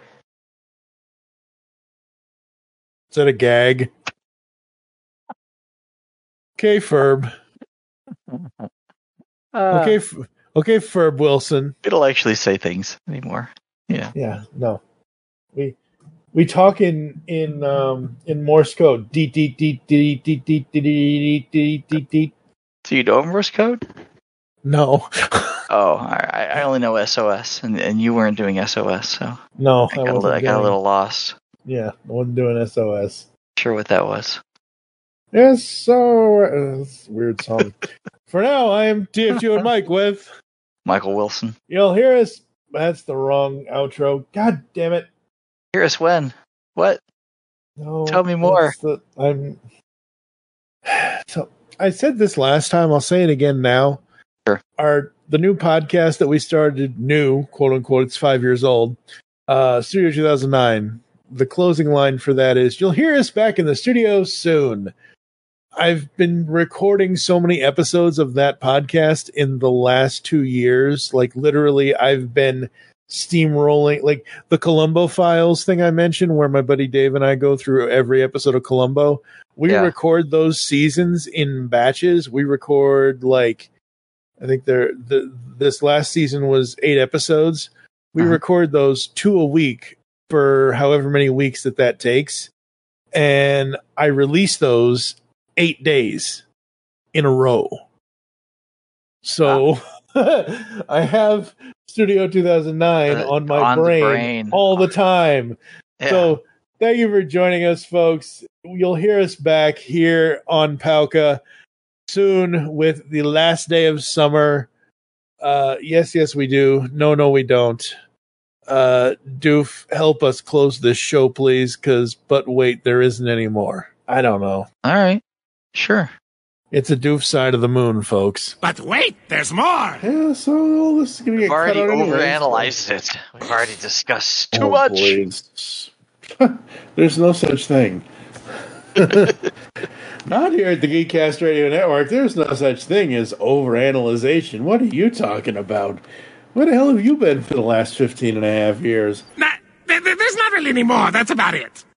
Is that a gag? Okay, Ferb. Uh, okay, F- okay, Ferb Wilson. We don't actually say things anymore. Yeah. Yeah, no. We we talk in in um in Morse code. Deet deet deet deet deet deet deet deet deet deet. Do you know Morse code? No. Oh, I, I only know S O S, and, and you weren't doing S O S, so no, I, got, I, I got a little lost. Yeah, I wasn't doing S O S. Sure, what that was. Yes, so uh, it's a weird song. For now, I am T F G and Mike with Michael Wilson. You'll hear us. That's the wrong outro. God damn it! Hear us when? What? No, tell me more. The, I'm. So I said this last time. I'll say it again now. Sure. Our the new podcast that we started, new quote unquote, it's five years old. Uh, Studio two thousand nine. The closing line for that is, "You'll hear us back in the studio soon." I've been recording so many episodes of that podcast in the last two years. Like literally, I've been steamrolling, like the Columbo Files thing I mentioned, where my buddy Dave and I go through every episode of Columbo. We yeah. record those seasons in batches. We record like, I think there the this last season was eight episodes. We uh-huh. record those two a week for however many weeks that that takes, and I release those eight days in a row. So wow. I have Studio two thousand nine uh, on my on brain, brain all the time. Yeah. So thank you for joining us, folks. You'll hear us back here on Palca soon with the last day of summer. Uh, yes, yes, we do. No, no, we don't. Uh, Doof, help us close this show, please, because, but wait, there isn't any more. I don't know. All right. Sure. It's a doof side of the moon, folks. But wait, there's more. Yeah, so all this is going to get We've cut already out anyway. overanalyzed it. We've already discussed too Oh, much. please. There's no such thing. Not here at the Geekcast Radio Network. There's no such thing as overanalyzation. What are you talking about? Where the hell have you been for the last fifteen and a half years? Nah, th- th- there's not really any more. That's about it.